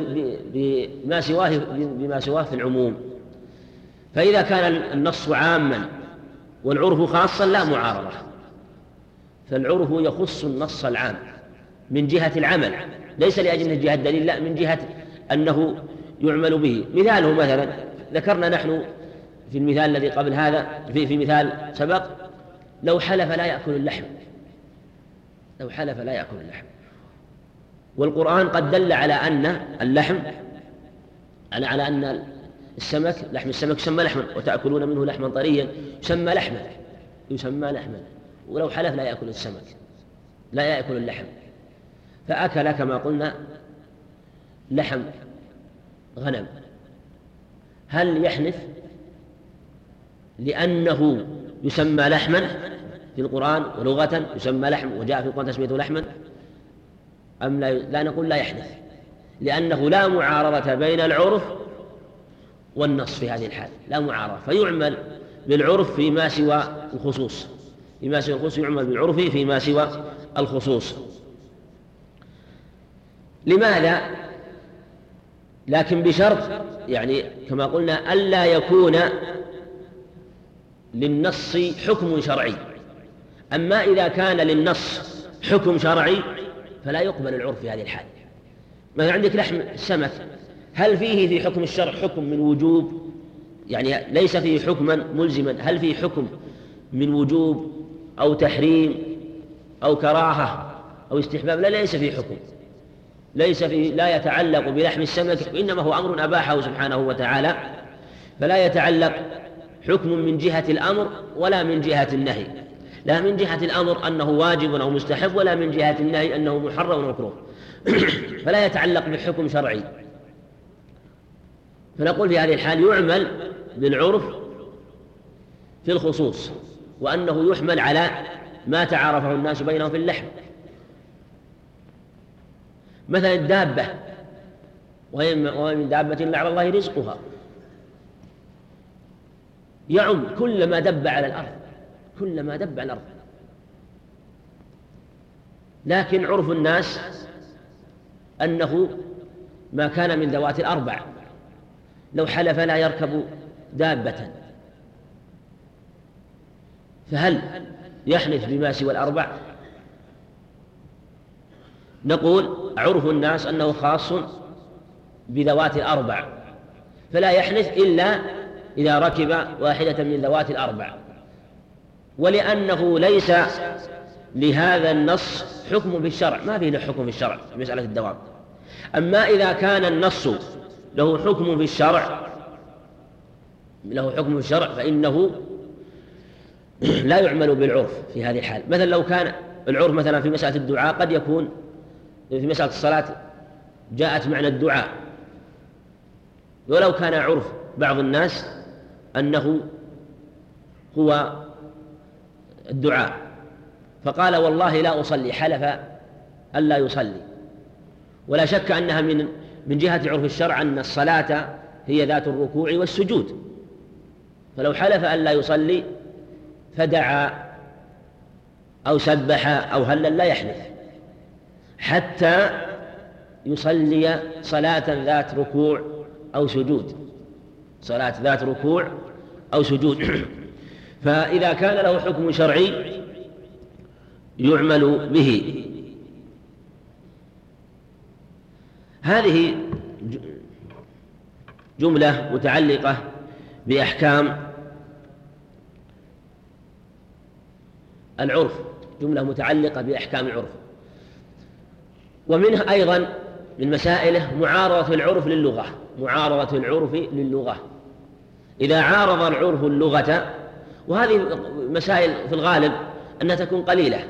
بما سواه في العموم. فإذا كان النص عاما والعرف خاصا لا معارضة، فالعرف يخص النص العام من جهة العمل، ليس لأجل جهة الدليل، لا، من جهة أنه يعمل به. مثاله مثلا ذكرنا نحن في المثال الذي قبل هذا، في مثال سبق، لو حلف لا يأكل اللحم، لو حلف لا يأكل اللحم. والقرآن قد دل على أن اللحم، على أن السمك، لحم السمك يسمى لحما، وتأكلون منه لحما طريا يسمى لحما، ولو حلف لا يأكل السمك، لا يأكل اللحم، فأكل كما قلنا لحم غنم، هل يحنث لأنه يسمى لحما في القرآن ولغة يسمى لحم وجاء في القرآن تسميته لحما، أم لا نقول لا يحنث، لأنه لا معارضة بين العرف والنص في هذه الحال، لا معارضة، فيعمل بالعرف فيما سوى الخصوص، فيما سوى الخصوص يعمل بالعرف فيما سوى الخصوص. لماذا؟ لكن بشرط، يعني كما قلنا ألا يكون للنص حكم شرعي. أما إذا كان للنص حكم شرعي فلا يقبل العرف في هذه الحال. ما عندك لحم السمك، هل فيه في حكم الشرع حكم من وجوب، يعني ليس فيه حكما ملزما، هل فيه حكم من وجوب أو تحريم أو كراهة أو استحباب؟ لا، ليس فيه حكم، ليس فيه، لا يتعلق بلحم السمك، وإنما هو أمر أباحه سبحانه وتعالى، فلا يتعلق حكم من جهة الأمر ولا من جهة النهي، لا من جهة الأمر أنه واجب أو مستحب، ولا من جهة النهي أنه محرم أو مكروه فلا يتعلق بحكم شرعي. فنقول في هذه الحال يعمل بالعرف في الخصوص، وأنه يحمل على ما تعارفه الناس بينهم في اللحم. مثلا الدابة، ومن دابة إلا على الله رزقها، يعم كل ما دب على الأرض، كل ما دب على الأرض. لكن عرف الناس أنه ما كان من ذوات الأربع، لو حلف لا يركب دابة، فهل يحنث بما سوى الأربع؟ نقول عرف الناس أنه خاص بذوات الأربع، فلا يحنث إلا إذا ركب واحدة من ذوات الأربع، ولأنه ليس لهذا النص حكم في الشرع، ما فيه له حكم في الشرع في مسألة الدواب. أما إذا كان النص له حكم في الشرع، فإنه لا يعمل بالعرف في هذه الحال. مثلا لو كان العرف مثلا في مسألة الدعاء قد يكون في مسألة الصلاة جاءت معنى الدعاء، ولو كان عرف بعض الناس أنه هو الدعاء، فقال والله لا أصلي، حلف ألا يصلي، ولا شك أنها من جهة عرف الشرع أن الصلاة هي ذات الركوع والسجود، فلو حلف ألا يصلي فدعا أو سبح أو هلل لا يحلف حتى يصلي صلاة ذات ركوع أو سجود، صلاة ذات ركوع أو سجود. فإذا كان له حكم شرعي يعمل به. هذه جملة متعلقة بأحكام العرف، جملة متعلقة بأحكام العرف. ومنها أيضا من مسائله معارضة العرف للغة، معارضة العرف للغة. إذا عارض العرف اللغة، وهذه مسائل في الغالب أنها تكون قليلة،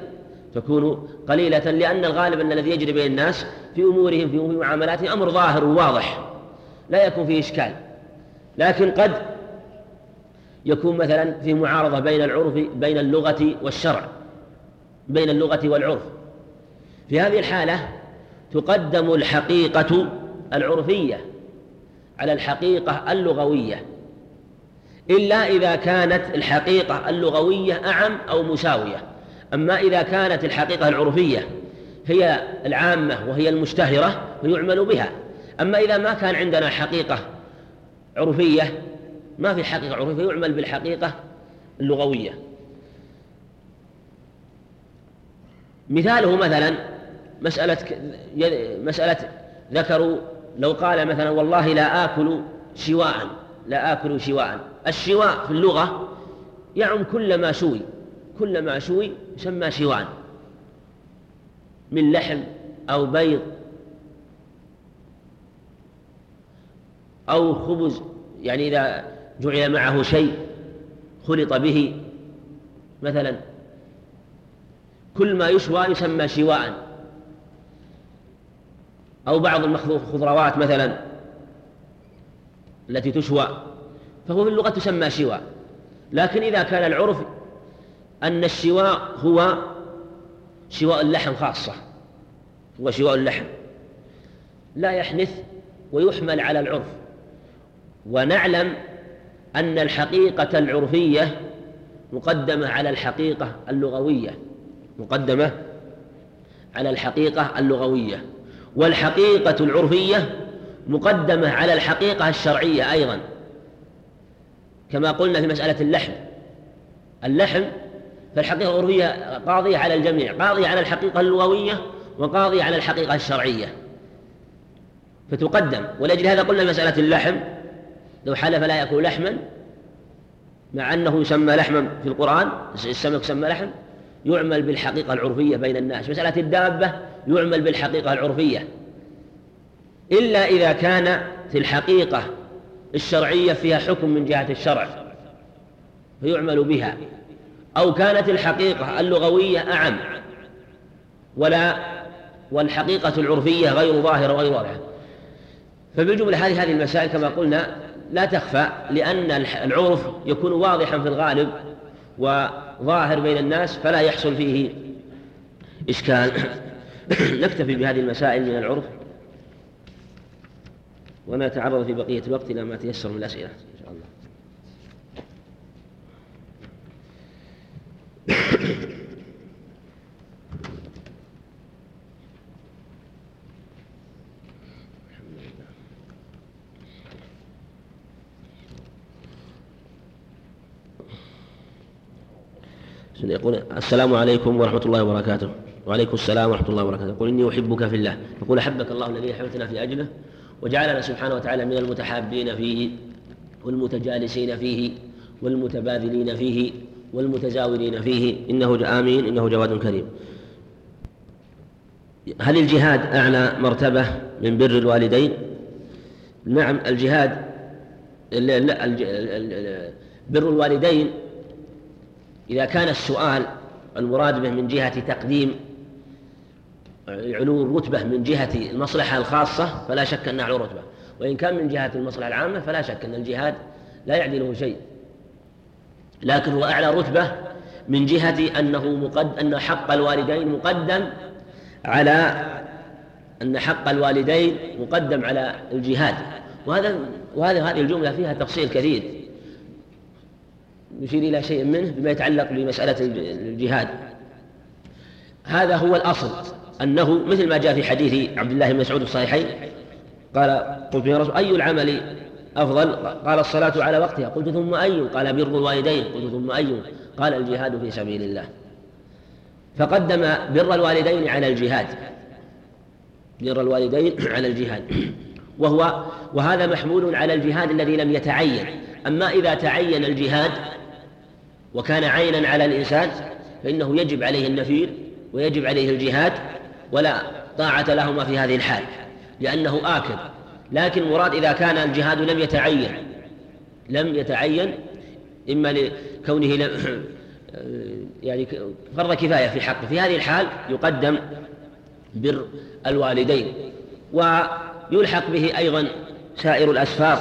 لأن الغالب أن الذي يجري بين الناس في أمورهم في معاملاتهم أمر ظاهر وواضح لا يكون فيه إشكال. لكن قد يكون مثلا في معارضة بين العرف، بين اللغة والشرع، بين اللغة والعرف. في هذه الحالة تقدم الحقيقة العرفية على الحقيقة اللغوية، إلا إذا كانت الحقيقة اللغوية أعم أو مساوية. أما إذا كانت الحقيقة العرفية هي العامة وهي المشتهرة فيعمل بها. أما إذا ما كان عندنا حقيقة عرفية، ما في حقيقة عرفية، يعمل بالحقيقة اللغوية. مثاله مثلا مسألة ذكروا لو قال مثلا والله لا آكل شواء. الشواء في اللغة يعم كل ما شوي يسمى شواء، من لحم أو بيض أو خبز، يعني إذا جعل معه شيء خلط به مثلا، كل ما يشوى يسمى شواء. أو بعض الخضروات مثلا التي تشوى فهو في اللغة تسمى شواء. لكن إذا كان العرف أن الشواء هو شواء اللحم خاصة، هو شواء اللحم لا يحنث ويحمل على العرف. ونعلم أن الحقيقة العرفية مقدمة على الحقيقة اللغوية، والحقيقة العرفية مقدمة على الحقيقة الشرعية أيضا، كما قلنا في مسألة اللحم فالحقيقة العرفية قاضية على الجميع، قاضية على الحقيقة اللغوية وقاضية على الحقيقة الشرعية فتقدم. ولأجل هذا قلنا في مسألة اللحم لو حلف لا يأكل لحما مع أنه يسمى لحما في القرآن، السمك يسمى لحم، يعمل بالحقيقة العرفية بين الناس. مسألة الدابة يعمل بالحقيقة العرفية، إلا إذا كان في الحقيقة الشرعية فيها حكم من جهة الشرع فيعمل بها، أو كانت الحقيقة اللغوية أعم والحقيقة العرفية غير ظاهرة وغير واضحة. فبالجملة هذه المسائل كما قلنا لا تخفى، لأن العرف يكون واضحا في الغالب وظاهر بين الناس فلا يحصل فيه إشكال. نكتفي بهذه المسائل من العرف ونتعرض في بقية الوقت إلى ما تيسر من الأسئلة إن شاء الله. يقول السلام عليكم ورحمة الله وبركاته. وعليكم السلام ورحمة الله وبركاته. يقول إني أحبك في الله. يقول أحبك الله الذي أحببتنا في أجله وجعلنا سبحانه وتعالى من المتحابين فيه والمتجالسين فيه والمتباذلين فيه والمتزاورين فيه آمين إنه جواد كريم. هل الجهاد أعلى مرتبة من بر الوالدين؟ نعم، الجهاد بر الوالدين إذا كان السؤال المراد به من جهة تقديم علو الرتبة من جهة المصلحة الخاصة فلا شك أنه علو رتبة، وإن كان من جهة المصلحة العامة فلا شك أن الجهاد لا يعدله شيء، لكن هو أعلى رتبة من جهة أن حق الوالدين مقدم على الجهاد. وهذه الجملة فيها تفصيل كثير نشير إلى شيء منه بما يتعلق بمسألة الجهاد. هذا هو الأصل، أنه مثل ما جاء في حديث عبد الله بن مسعود الصحيحين قال قلت يا رسول أي العمل أفضل؟ قال الصلاة على وقتها. قلت ثم أي؟ قال بر الوالدين. قلت ثم أي؟ قال الجهاد في سبيل الله. فقدم بر الوالدين على الجهاد، وهذا محمول على الجهاد الذي لم يتعين. أما إذا تعين الجهاد وكان عينا على الإنسان فإنه يجب عليه النفير ويجب عليه الجهاد، ولا طاعة لهما في هذه الحال لأنه آكل. لكن مراد إذا كان الجهاد لم يتعين إما لكونه يعني فرض كفاية في حقه، في هذه الحال يقدم بر الوالدين ويلحق به أيضا سائر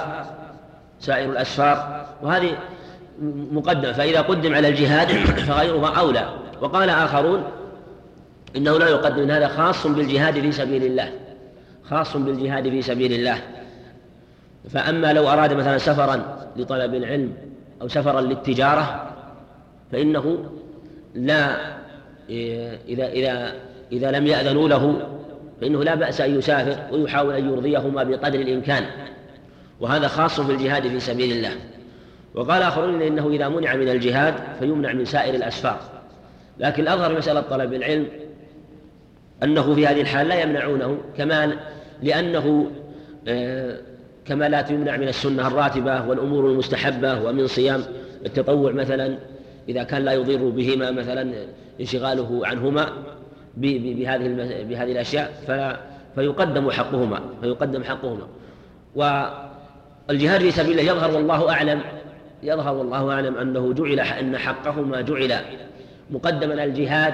الأسفار وهذه مقدم. فإذا قدم على الجهاد فغيرها أولى. وقال آخرون إنه لا يقدم، إن هذا خاص بالجهاد في سبيل الله. فأما لو أراد مثلا سفرا لطلب العلم أو سفرا للتجارة فإنه لا إذا لم يأذنوا له فإنه لا بأس أن يسافر ويحاول أن يرضيهما بقدر الإمكان، وهذا خاص بالجهاد في سبيل الله. وقال آخرون إنه إذا منع من الجهاد فيمنع من سائر الأسفار. لكن الأظهر مسألة طلب العلم أنه في هذه الحال لا يمنعونه، لأنه كما لا يمنع من السنة الراتبة والأمور المستحبة ومن صيام التطوع مثلا إذا كان لا يضر بهما مثلا انشغاله عنهما بهذه الأشياء فيقدم حقهما. والجهاد في سبيل الله يظهر والله أعلم أنه أن حقهما جعل مقدما الجهاد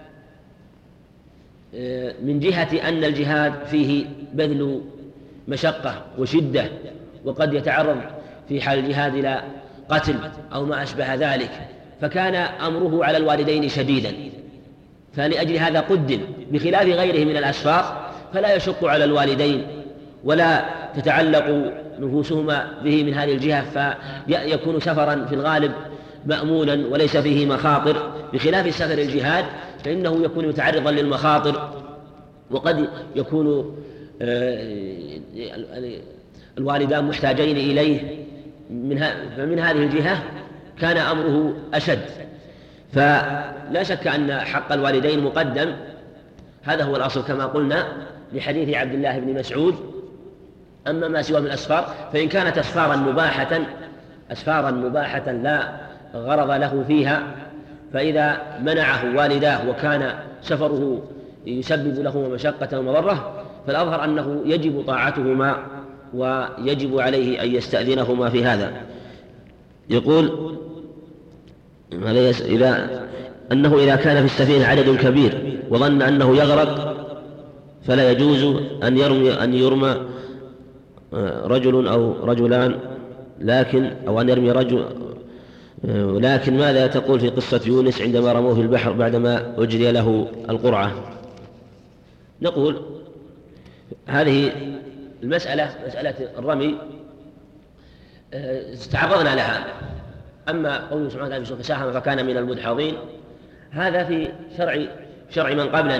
من جهة أن الجهاد فيه بذل مشقة وشدة، وقد يتعرض في حال الجهاد إلى قتل أو ما أشبه ذلك، فكان أمره على الوالدين شديدا، فلأجل هذا قدم، بخلاف غيره من الأسفار فلا يشق على الوالدين ولا تتعلق نفوسهما به من هذه الجهة، فيكون سفرا في الغالب مأمونا وليس فيه مخاطر، بخلاف سفر الجهاد فإنه يكون متعرضا للمخاطر، وقد يكون الوالدان محتاجين إليه، فمن هذه الجهة كان أمره أشد. فلا شك أن حق الوالدين مقدم، هذا هو الأصل كما قلنا لحديث عبد الله بن مسعود. أما ما سوى من الأسفار فإن كانت أسفارا مباحة لا غرض له فيها، فإذا منعه والداه وكان سفره يسبب له مشقة ومضرة فالأظهر أنه يجب طاعتهما ويجب عليه أن يستأذنهما في هذا. يقول أنه إذا كان في السفينة عدد كبير وظن أنه يغرق فلا يجوز أن يرمى رجل أو رجلان، أو أن يرمي رجل. لكن ماذا تقول في قصة يونس عندما رموه في البحر بعدما أجري له القرعة؟ نقول هذه المسألة، مسألة الرمي، تعرضنا لها. أما قوله سبحانه وتعالى فساهم فكان من المدحضين، هذا في شرع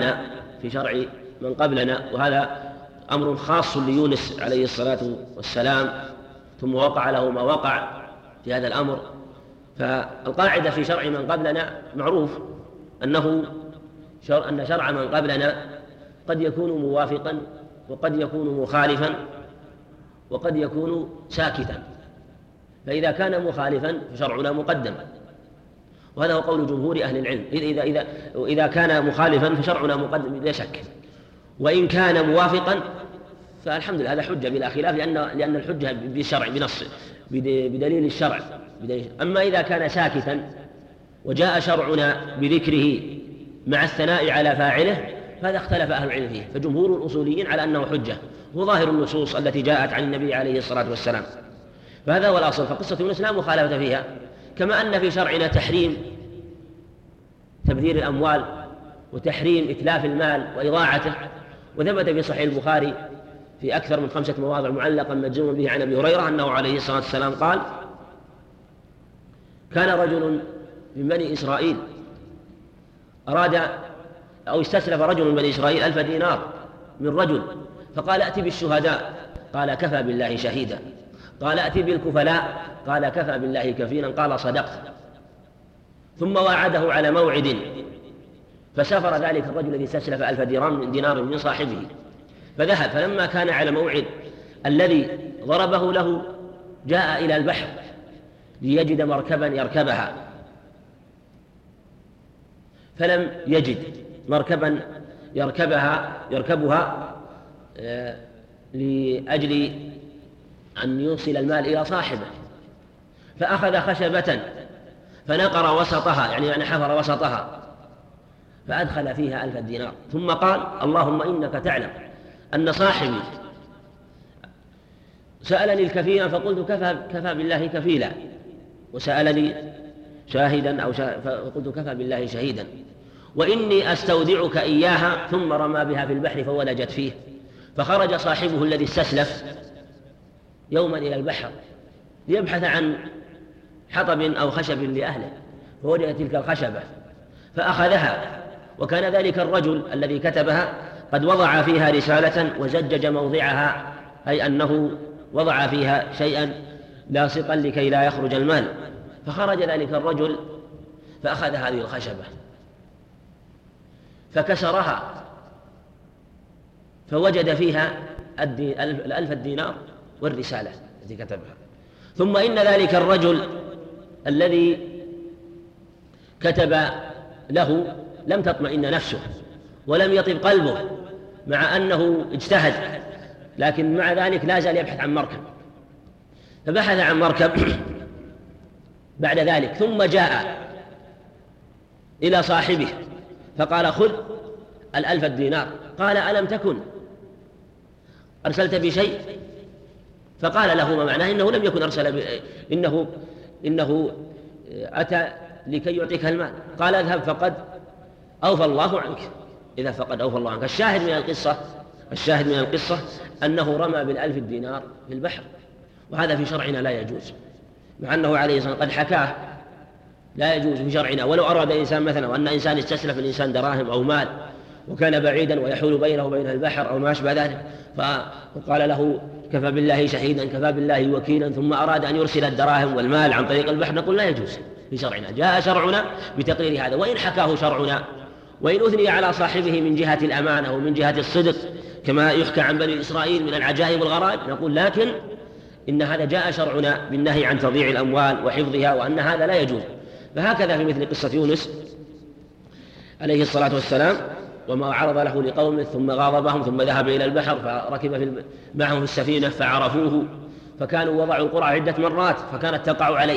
من قبلنا، وهذا أمر خاص ليونس عليه الصلاة والسلام، ثم وقع له ما وقع في هذا الأمر. فالقاعدة في شرع من قبلنا معروف أن شرع من قبلنا قد يكون موافقا وقد يكون مخالفا وقد يكون ساكتا، فإذا كان مخالفا فشرعنا مقدم، وهذا هو قول جمهور أهل العلم. إذا كان مخالفا فشرعنا مقدم بلا شك، وإن كان موافقا فالحمد لله هذا حجة بلا خلاف، لأن الحجة بالشرع بنص بدليل الشرع. أما إذا كان ساكتا وجاء شرعنا بذكره مع الثناء على فاعله فهذا اختلف أهل العلم فيه، فجمهور الأصوليين على أنه حجة، وظاهر النصوص التي جاءت عن النبي عليه الصلاة والسلام، فهذا هو الأصل. فقصة يونس لا مخالفة فيها، كما أن في شرعنا تحريم تبذير الأموال وتحريم إتلاف المال وإضاعته، وثبت في صحيح البخاري في أكثر من 5 مواضع معلقا مجزوما به عن أبي هريرة أنه عليه الصلاة والسلام قال: كان رجل من بني إسرائيل استسلف رجل من بني إسرائيل 1000 دينار من رجل، فقال: أتي بالشهداء، قال: كفى بالله شهيدا. قال: أتي بالكفلاء، قال: كفى بالله كفيلا، قال: صدقت. ثم وعده على موعد، فسافر ذلك الرجل الذي استسلف 1000 دينار من صاحبه، فذهب، فلما كان على موعد الذي ضربه له جاء إلى البحر ليجد مركبا يركبها، فلم يجد مركبا يركبها لأجل أن يوصل المال إلى صاحبه، فأخذ خشبة فنقر وسطها، يعني حفر وسطها، فأدخل فيها 1000 دينار، ثم قال: اللهم إنك تعلم أن صاحبي سألني الكفيل فقلت كفى بالله كفيلا، وسألني شاهدا فقلت كفى بالله شهيدا، وإني أستودعك إياها، ثم رمى بها في البحر فولجت فيه، فخرج صاحبه الذي استسلف يوما إلى البحر ليبحث عن حطب أو خشب لأهله، فوجد تلك الخشبة فأخذها، وكان ذلك الرجل الذي كتبها قد وضع فيها رسالة وزجج موضعها، أي أنه وضع فيها شيئا لاصقا لكي لا يخرج المال، فخرج ذلك الرجل فأخذ هذه الخشبة فكسرها فوجد فيها 1000 دينار والرسالة التي كتبها. ثم إن ذلك الرجل الذي كتب له لم تطمئن نفسه ولم يطب قلبه، مع أنه اجتهد، لكن مع ذلك لا زال يبحث عن مركب، فبحث عن مركب بعد ذلك، ثم جاء إلى صاحبه فقال: خذ 1000 دينار. قال: ألم تكن أرسلت بشيء؟ فقال له ما معناه إنه لم يكن أرسل إنه أتى لكي يعطيك المال. قال: اذهب فقد أوفى الله عنك. إذا فقد أوفى الله عنك. الشاهد من القصة أنه رمى بال1000 دينار في البحر، وهذا في شرعنا لا يجوز، مع أنه عليه الصلاة والسلام قد حكاه. لا يجوز في شرعنا. ولو أراد إنسان مثلا وأن إنسان استسلف الإنسان دراهم أو مال وكان بعيدا ويحول بينه وبين البحر أو ما أشبه ذلك، فقال له: كفى بالله شهيدا، كفى بالله وكيلا، ثم أراد أن يرسل الدراهم والمال عن طريق البحر، نقول لا يجوز في شرعنا. جاء شرعنا بتقرير هذا، وإن حكاه شرعنا وإن أثني على صاحبه من جهة الأمانة ومن جهة الصدق كما يحكى عن بني إسرائيل من العجائب والغرائب، نقول لكن إن هذا جاء شرعنا بالنهي عن تضييع الأموال وحفظها، وأن هذا لا يجوز. فهكذا في مثل قصة يونس عليه الصلاة والسلام، وما عرض له لقومه ثم غاضبهم ثم ذهب إلى البحر فركب معهم في السفينة فعرفوه، فكانوا وضعوا القرى عدة مرات فكانت تقع عليه،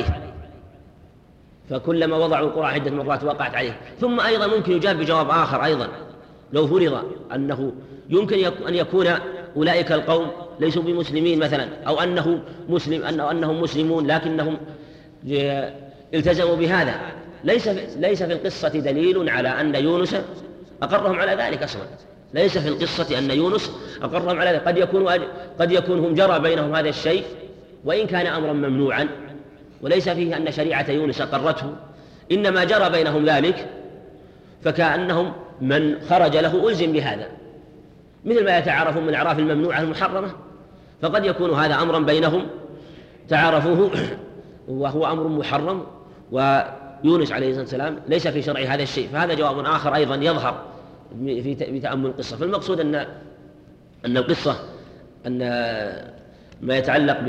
فكلما وضعوا القرى عدة مرات وقعت عليه. ثم أيضا ممكن يجاب بجواب آخر أيضا، لو فرض أنه يمكن أن يكون أولئك القوم ليسوا بمسلمين مثلا، أو أنهم مسلمون لكنهم التزموا بهذا، ليس في القصة دليل على أن يونس أقرهم على ذلك أصلا. ليس في القصة أن يونس أقرهم على ذلك. قد يكون هم جرى بينهم هذا الشيء وإن كان أمرا ممنوعا، وليس فيه أن شريعة يونس أقرته، إنما جرى بينهم ذلك فكأنهم من خرج له ألزم بهذا، مثل ما يتعارفون من الأعراف الممنوعة المحرمة، فقد يكون هذا أمرا بينهم تعارفوه وهو أمر محرم، ويونس عليه الصلاة والسلام ليس في شرع هذا الشيء. فهذا جواب آخر أيضا يظهر في تأمل القصة. فالمقصود أن القصة أن ما يتعلق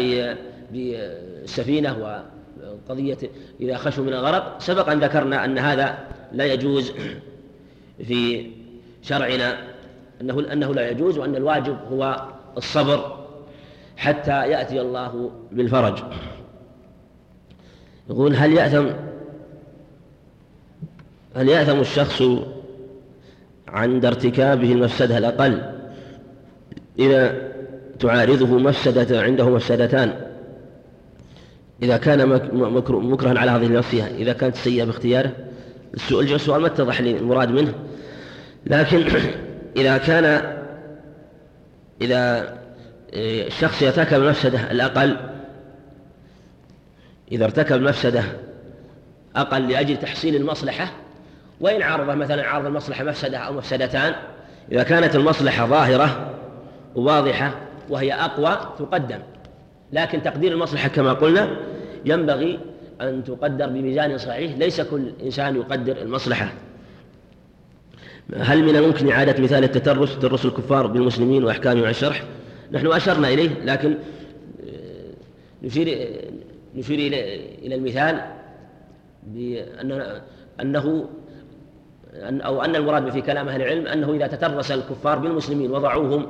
بالسفينة وقضية إذا خشوا من الغرق سبق أن ذكرنا أن هذا لا يجوز في شرعنا، أنه لا يجوز، وأن الواجب هو الصبر حتى يأتي الله بالفرج. يقول: هل يأثم الشخص عند ارتكابه المفسدة الأقل إذا تعارضه مفسدة عنده مفسدتان، إذا كان مكرها على هذه المعصية، إذا كانت سيئة باختياره؟ السؤال ما اتضح لي المراد منه، لكن إذا الشخص يرتكب المفسدة الأقل، إذا ارتكب مفسدة أقل لأجل تحصيل المصلحة، وإن عارض مثلا عارض المصلحة مفسدة أو مفسدتان، إذا كانت المصلحة ظاهرة وواضحة وهي أقوى تقدم، لكن تقدير المصلحة كما قلنا ينبغي أن تقدر بميزان صحيح، ليس كل إنسان يقدر المصلحة. هل من الممكن إعادة مثال التترس، ترس الكفار بالمسلمين وأحكامه على الشرح؟ نحن أشرنا إليه، لكن نشير إلى المثال أن المراد في كلام أهل العلم أنه إذا تترس الكفار بالمسلمين وضعوهم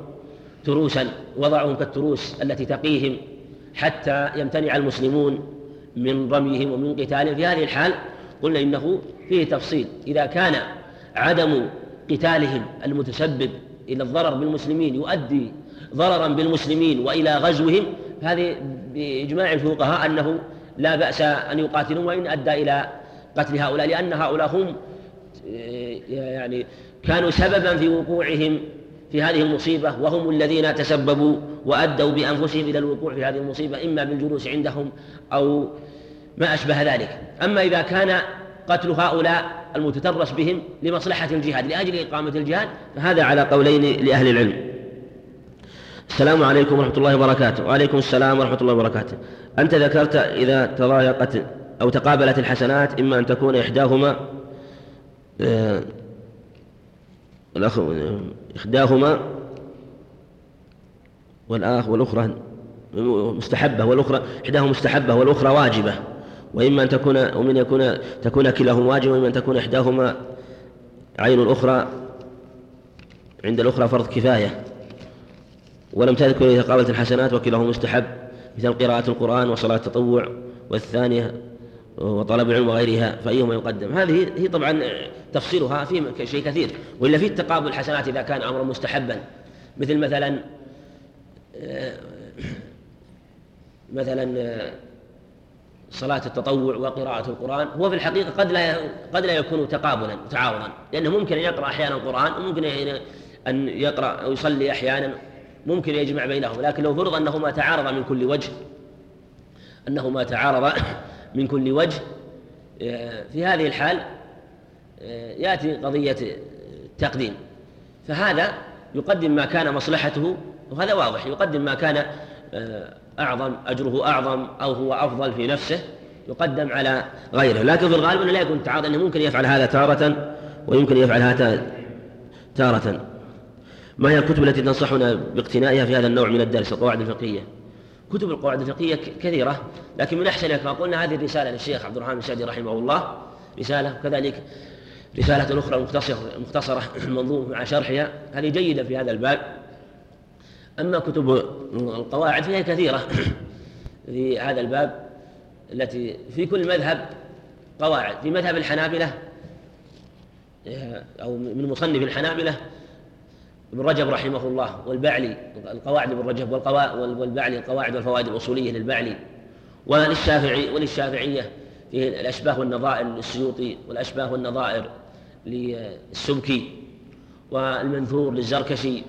كالتروس التي تقيهم حتى يمتنع المسلمون من رميهم ومن قتالهم، في هذه الحال قلنا إنه فيه تفصيل. إذا كان عدم قتالهم المتسبب إلى الضرر بالمسلمين يؤدي ضررا بالمسلمين وإلى غزوهم، هذه بإجماع الفقهاء أنه لا بأس أن يقاتلون وإن أدى إلى قتل هؤلاء، لأن هؤلاء هم يعني كانوا سببا في وقوعهم في هذه المصيبة، وهم الذين تسببوا وأدوا بأنفسهم إلى الوقوع في هذه المصيبة، إما بالجلوس عندهم أو ما أشبه ذلك. أما إذا كان قتل هؤلاء المتترس بهم لمصلحة الجهاد لأجل إقامة الجهاد، فهذا على قولين لأهل العلم. السلام عليكم ورحمة الله وبركاته. وعليكم السلام ورحمة الله وبركاته. أنت ذكرت إذا تضايقت أو تقابلت الحسنات إما أن تكون إحداهما والأخرى مستحبة، والأخرى إحداهما مستحبة والأخرى واجبة، وإما أن تكون كلاهما واجبة، وإما أن تكون إحداهما عين الأخرى عند الأخرى فرض كفاية. ولم تذكر إذا قابلت الحسنات وكلاهما مستحب، مثل قراءة القرآن وصلاة التطوع، والثانية وطلب العلم وغيرها، فأيهما يقدم. هذه هي طبعا تفصيلها في شيء كثير، وإلا في التقابل الحسنات إذا كان أمرا مستحبا، مثل مثلا صلاة التطوع وقراءة القرآن، هو في الحقيقة قد لا يكون تقابلا تعارضا، لأنه ممكن أن يقرأ أحيانا القرآن، وممكن أن يقرأ أو يصلي أحيانا، ممكن يجمع بينهم. لكن لو فرض أنهما تعارضا من كل وجه، في هذه الحال يأتي قضية التقديم، فهذا يقدم ما كان مصلحته، وهذا واضح، يقدم ما كان أعظم أجره أعظم أو هو أفضل في نفسه يقدم على غيره. لكن في الغالب أنه لا يكون تعارض، أنه ممكن يفعل هذا تارة ويمكن يفعل هذا تارة. ما هي الكتب التي تنصحنا باقتنائها في هذا النوع من الدرس؟ القواعد الفقهية. كتب القواعد الفقهية كثيرة، لكن من أحسنها كما قلنا هذه الرسالة للشيخ عبد الرحمن السعدي رحمه الله، رسالة، وكذلك رسالة أخرى مختصرة المنظومة مع شرحها، هذه جيدة في هذا الباب. أما كتب القواعد فيها كثيرة في هذا الباب، التي في كل مذهب قواعد. في مذهب الحنابلة أو من مصنف الحنابلة ابن رجب رحمه الله، والبعلي القواعد ابن رجب، والبعلي القواعد والفوائد الأصولية للبعلي، وللشافعية في الأشباه والنظائر للسيوطي، والأشباه والنظائر للسبكي، والمنثور للزركشي،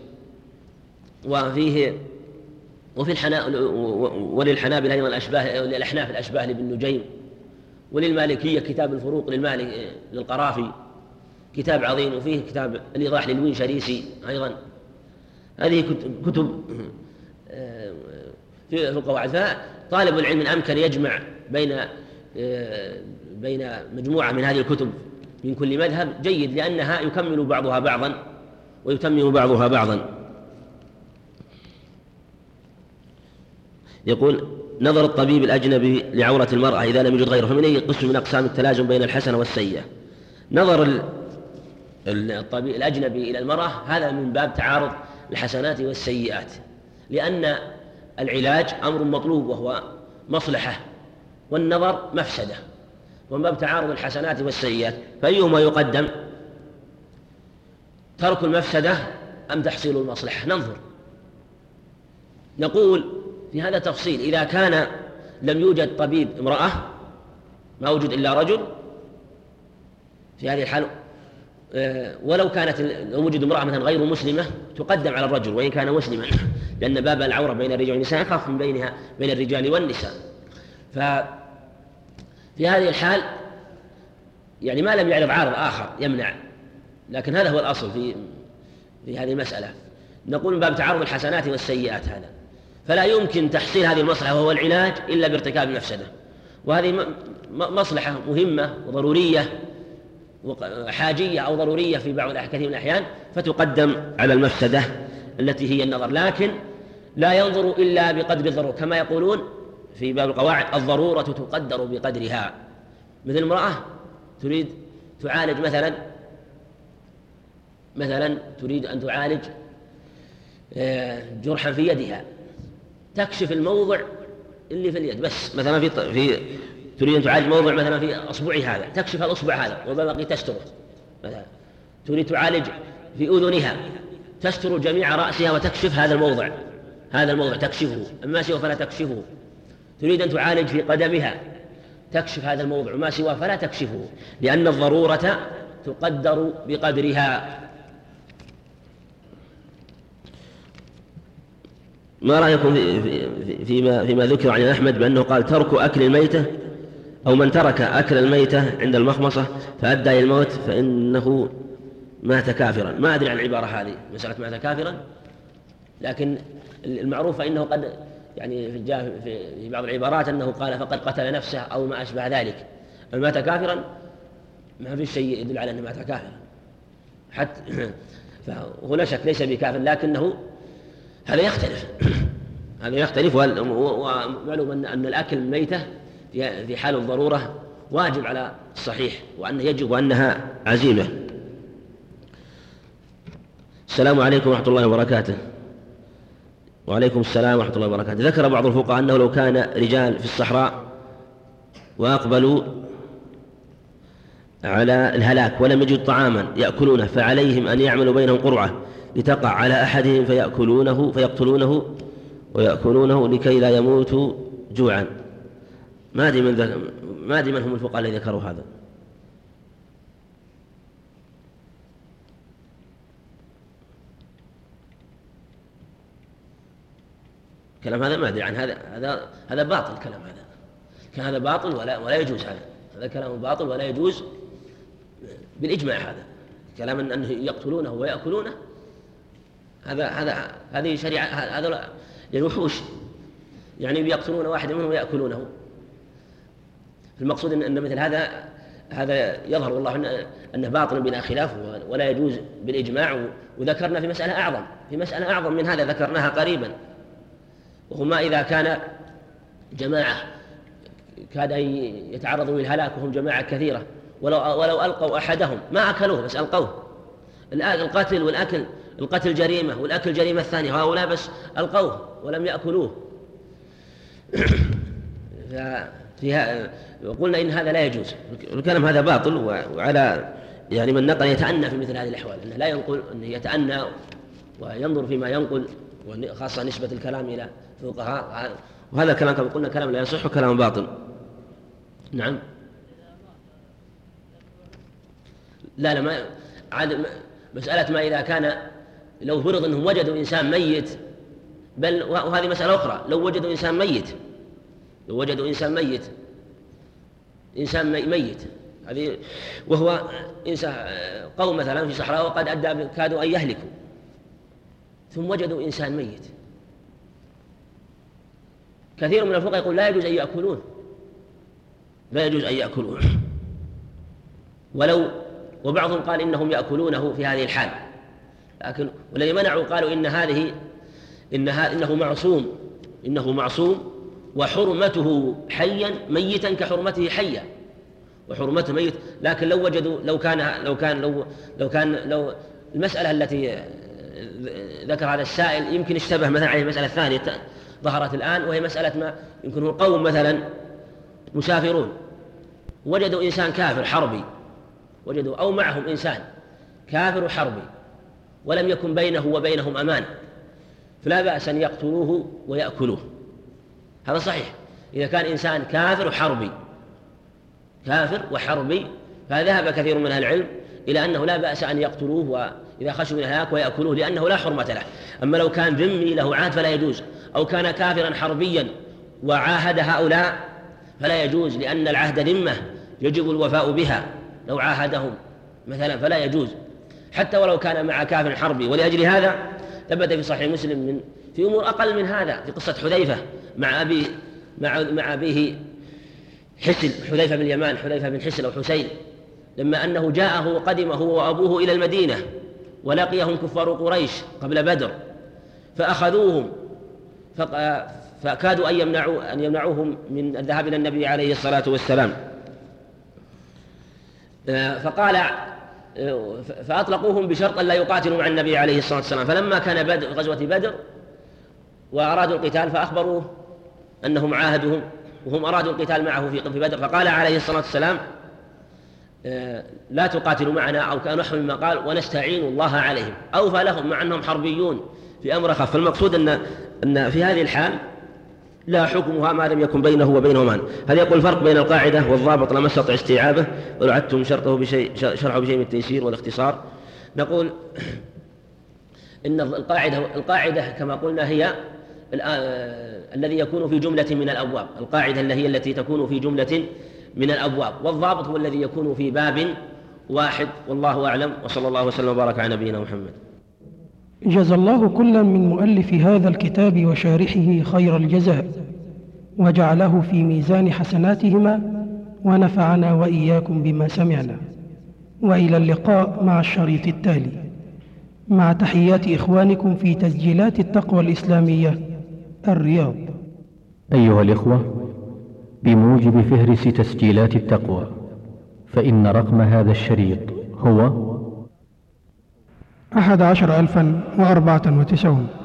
وللحنابلة أيضا للأحناف الأشباه لابن نجيم، وللمالكية كتاب الفروق للقرافي، كتاب عظيم، وفيه كتاب الإيضاح للوينشريسي أيضا. هذه كتب في القواعد. فطالب العلم أمكن يجمع بين مجموعة من هذه الكتب من كل مذهب جيد، لأنها يكمل بعضها بعضا ويتمم بعضها بعضا. يقول: نظر الطبيب الأجنبي لعورة المرأة إذا لم يوجد غيره، فمن أي قسم من أقسام التلازم بين الحسنة والسيئة؟ نظر الطبيب الأجنبي إلى المرأة هذا من باب تعارض الحسنات والسيئات، لأن العلاج أمر مطلوب وهو مصلحة، والنظر مفسدة، ومن باب تعارض الحسنات والسيئات فأيهما يقدم؟ ترك المفسدة أم تحصيل المصلحة؟ ننظر. نقول في هذا تفصيل: إذا كان لم يوجد طبيب امرأة، ما وجد إلا رجل، في هذه الحال ولو وجد امرأة مثلا غير مسلمة تقدم على الرجل وإن كان مسلما، لأن باب العورة بين الرجال والنساء أخف من بين الرجال والنساء. ففي هذه الحال يعني ما لم يعرض عارض آخر يمنع، لكن هذا هو الأصل في هذه المسألة. نقول من باب تعارض الحسنات والسيئات هذا، فلا يمكن تحصيل هذه المصلحة وهو العلاج إلا بارتكاب المفسدة، وهذه مصلحة مهمة وضرورية وحاجية أو ضرورية في كثير من الأحيان، فتقدم على المفسدة التي هي النظر. لكن لا ينظر إلا بقدر الضرورة، كما يقولون في باب القواعد: الضرورة تقدر بقدرها. مثل امرأة تريد تعالج مثلا تريد أن تعالج جرحا في يدها، تكشف الموضع اللي في اليد بس، مثلا تريد أن تعالج موضع مثلا في أصبعها هذا، تكشف الأصبع هذا وباقي تستره. مثلا تريد تعالج في أذنها، تستر جميع رأسها وتكشف هذا الموضع تكشفه، أما سوى فلا تكشفه. تريد أن تعالج في قدمها، تكشف هذا الموضع، وما سوى فلا تكشفه، لأن الضرورة تقدر بقدرها. ما رأيكم فيما ذكر عن أحمد بأنه قال: ترك أكل الميتة، أو من ترك أكل الميتة عند المخمصة فأدى إلى الموت فإنه مات كافرا؟ ما أدري عن العبارة هذه، مسألة مات كافرا، لكن المعروف فإنه قد يعني في بعض العبارات أنه قال فقد قتل نفسه أو ما أشبه ذلك. مات كافرا ما في شيء يدل على أنه مات كافرا، حتى فهو لا شك ليس بكافر، لكنه هذا يختلف. هذا يختلف. ومعلوم أن الأكل الميتة في حال الضرورة واجب على الصحيح، وأنه يجب وأنها عزيمة. السلام عليكم ورحمة الله وبركاته. وعليكم السلام ورحمة الله وبركاته. ذكر بعض الفقهاء أنه لو كان رجال في الصحراء وأقبلوا على الهلاك ولم يجد طعاما يأكلونه فعليهم أن يعملوا بينهم قرعة لتقع على أحدهم فيقتلونه ويأكلونه لكي لا يموتوا جوعا. ما أدري من هم الفقهاء الذين ذكروا هذا. كلام هذا ما أدري عن هذا باطل. كلام هذا باطل ولا يجوز. هذا كلام باطل ولا يجوز بالإجماع. هذا كلام أنه يقتلونه ويأكلونه، هذه شريعة. هذا الوحوش يعني يقتلون واحد منهم ويأكلونه. المقصود أن مثل هذا يظهر والله أنه باطل بلا خلاف ولا يجوز بالإجماع. وذكرنا في مسألة أعظم من هذا ذكرناها قريبا، وهما إذا كان جماعة كاد يتعرضوا للهلاك وهم جماعة كثيرة ولو ألقوا أحدهم ما أكلوه بس ألقوه. القتل جريمة والأكل جريمة الثانية، هؤلاء بس ألقوه ولم يأكلوه. وقلنا إن هذا لا يجوز. الكلام هذا باطل، وعلى يعني من نقل يتأنى في مثل هذه الأحوال، أنه لا ينقل، أنه يتأنى وينظر فيما ينقل، وخاصة نسبة الكلام إلى الفقهاء. وهذا الكلام كما قلنا كلام لا يصح وكلام باطل. نعم. لا ما عاد مسألة ما إذا كان لو فرض أنهم وجدوا إنسان ميت، بل وهذه مسألة أخرى، لو وجدوا إنسان ميت هذه، وهو إنسان قوم مثلا في صحراء وقد كادوا أن يهلكوا، ثم وجدوا إنسان ميت، كثير من الفقهاء يقول لا يجوز أن يأكلون، وبعضهم قال إنهم يأكلونه في هذه الحال، لكن والذي منعوا قالوا إنه معصوم وحرمته حيا ميتا كحرمته حيا، وحرمته ميت. لكن لو المسألة التي ذكر هذا السائل يمكن اشتبه مثلا عليه المسألة الثانية ظهرت الآن، وهي مسألة ما يمكن هو قوم مثلا مسافرون وجدوا إنسان كافر حربي، أو معهم إنسان كافر حربي ولم يكن بينه وبينهم أمان، فلا بأس أن يقتلوه ويأكلوه. هذا صحيح إذا كان إنسان كافر وحربي، فذهب كثير من أهل العلم إلى أنه لا بأس أن يقتلوه وإذا خشوا من الهلاك ويأكلوه، لأنه لا حرمة له. أما لو كان ذمي له عهد فلا يجوز، أو كان كافرا حربيا وعاهد هؤلاء فلا يجوز، لأن العهد ذمة يجب الوفاء بها. لو عاهدهم مثلا فلا يجوز، حتى ولو كان مع كافر حربي. ولأجل هذا ثبت في صحيح مسلم في أمور أقل من هذا، في قصة حذيفة مع أبيه حذيفة بن اليمان، حذيفة بن حسن أو حسين، لما أنه جاءه وقدم هو وأبوه إلى المدينة ولقيهم كفار قريش قبل بدر، فأخذوهم فكادوا أن يمنعوهم من الذهاب إلى النبي عليه الصلاة والسلام، فأطلقوهم بشرط أن لا يقاتلوا مع النبي عليه الصلاة والسلام. فلما كان غزوة بدر وأرادوا القتال فأخبروه أنهم عاهدوهم وهم أرادوا القتال معه في بدر، فقال عليه الصلاة والسلام لا تقاتلوا معنا، أو كان نحو مما قال ونستعين الله عليهم، أوفى لهم مع أنهم حربيون في أمر خف. فالمقصود أن في هذه الحال لا حكمها ما لم يكن بينه وبينهم مان. هل يقول الفرق بين القاعدة والضابط لما استطع استيعابه، ولو عدتم شرحه بشيء من التيسير والاختصار؟ نقول إن القاعدة كما قلنا هي الذي يكون في جملة من الأبواب، القاعدة التي تكون في جملة من الأبواب، والضابط هو الذي يكون في باب واحد، والله أعلم، وصلى الله وسلم وبارك على نبينا محمد. جزى الله كلا من مؤلف هذا الكتاب وشارحه خير الجزاء، وجعله في ميزان حسناتهما، ونفعنا وإياكم بما سمعنا. وإلى اللقاء مع الشريط التالي، مع تحيات إخوانكم في تسجيلات التقوى الإسلامية، الرياض. أيها الإخوة، بموجب فهرس تسجيلات التقوى، فإن رقم هذا الشريط هو 11,094.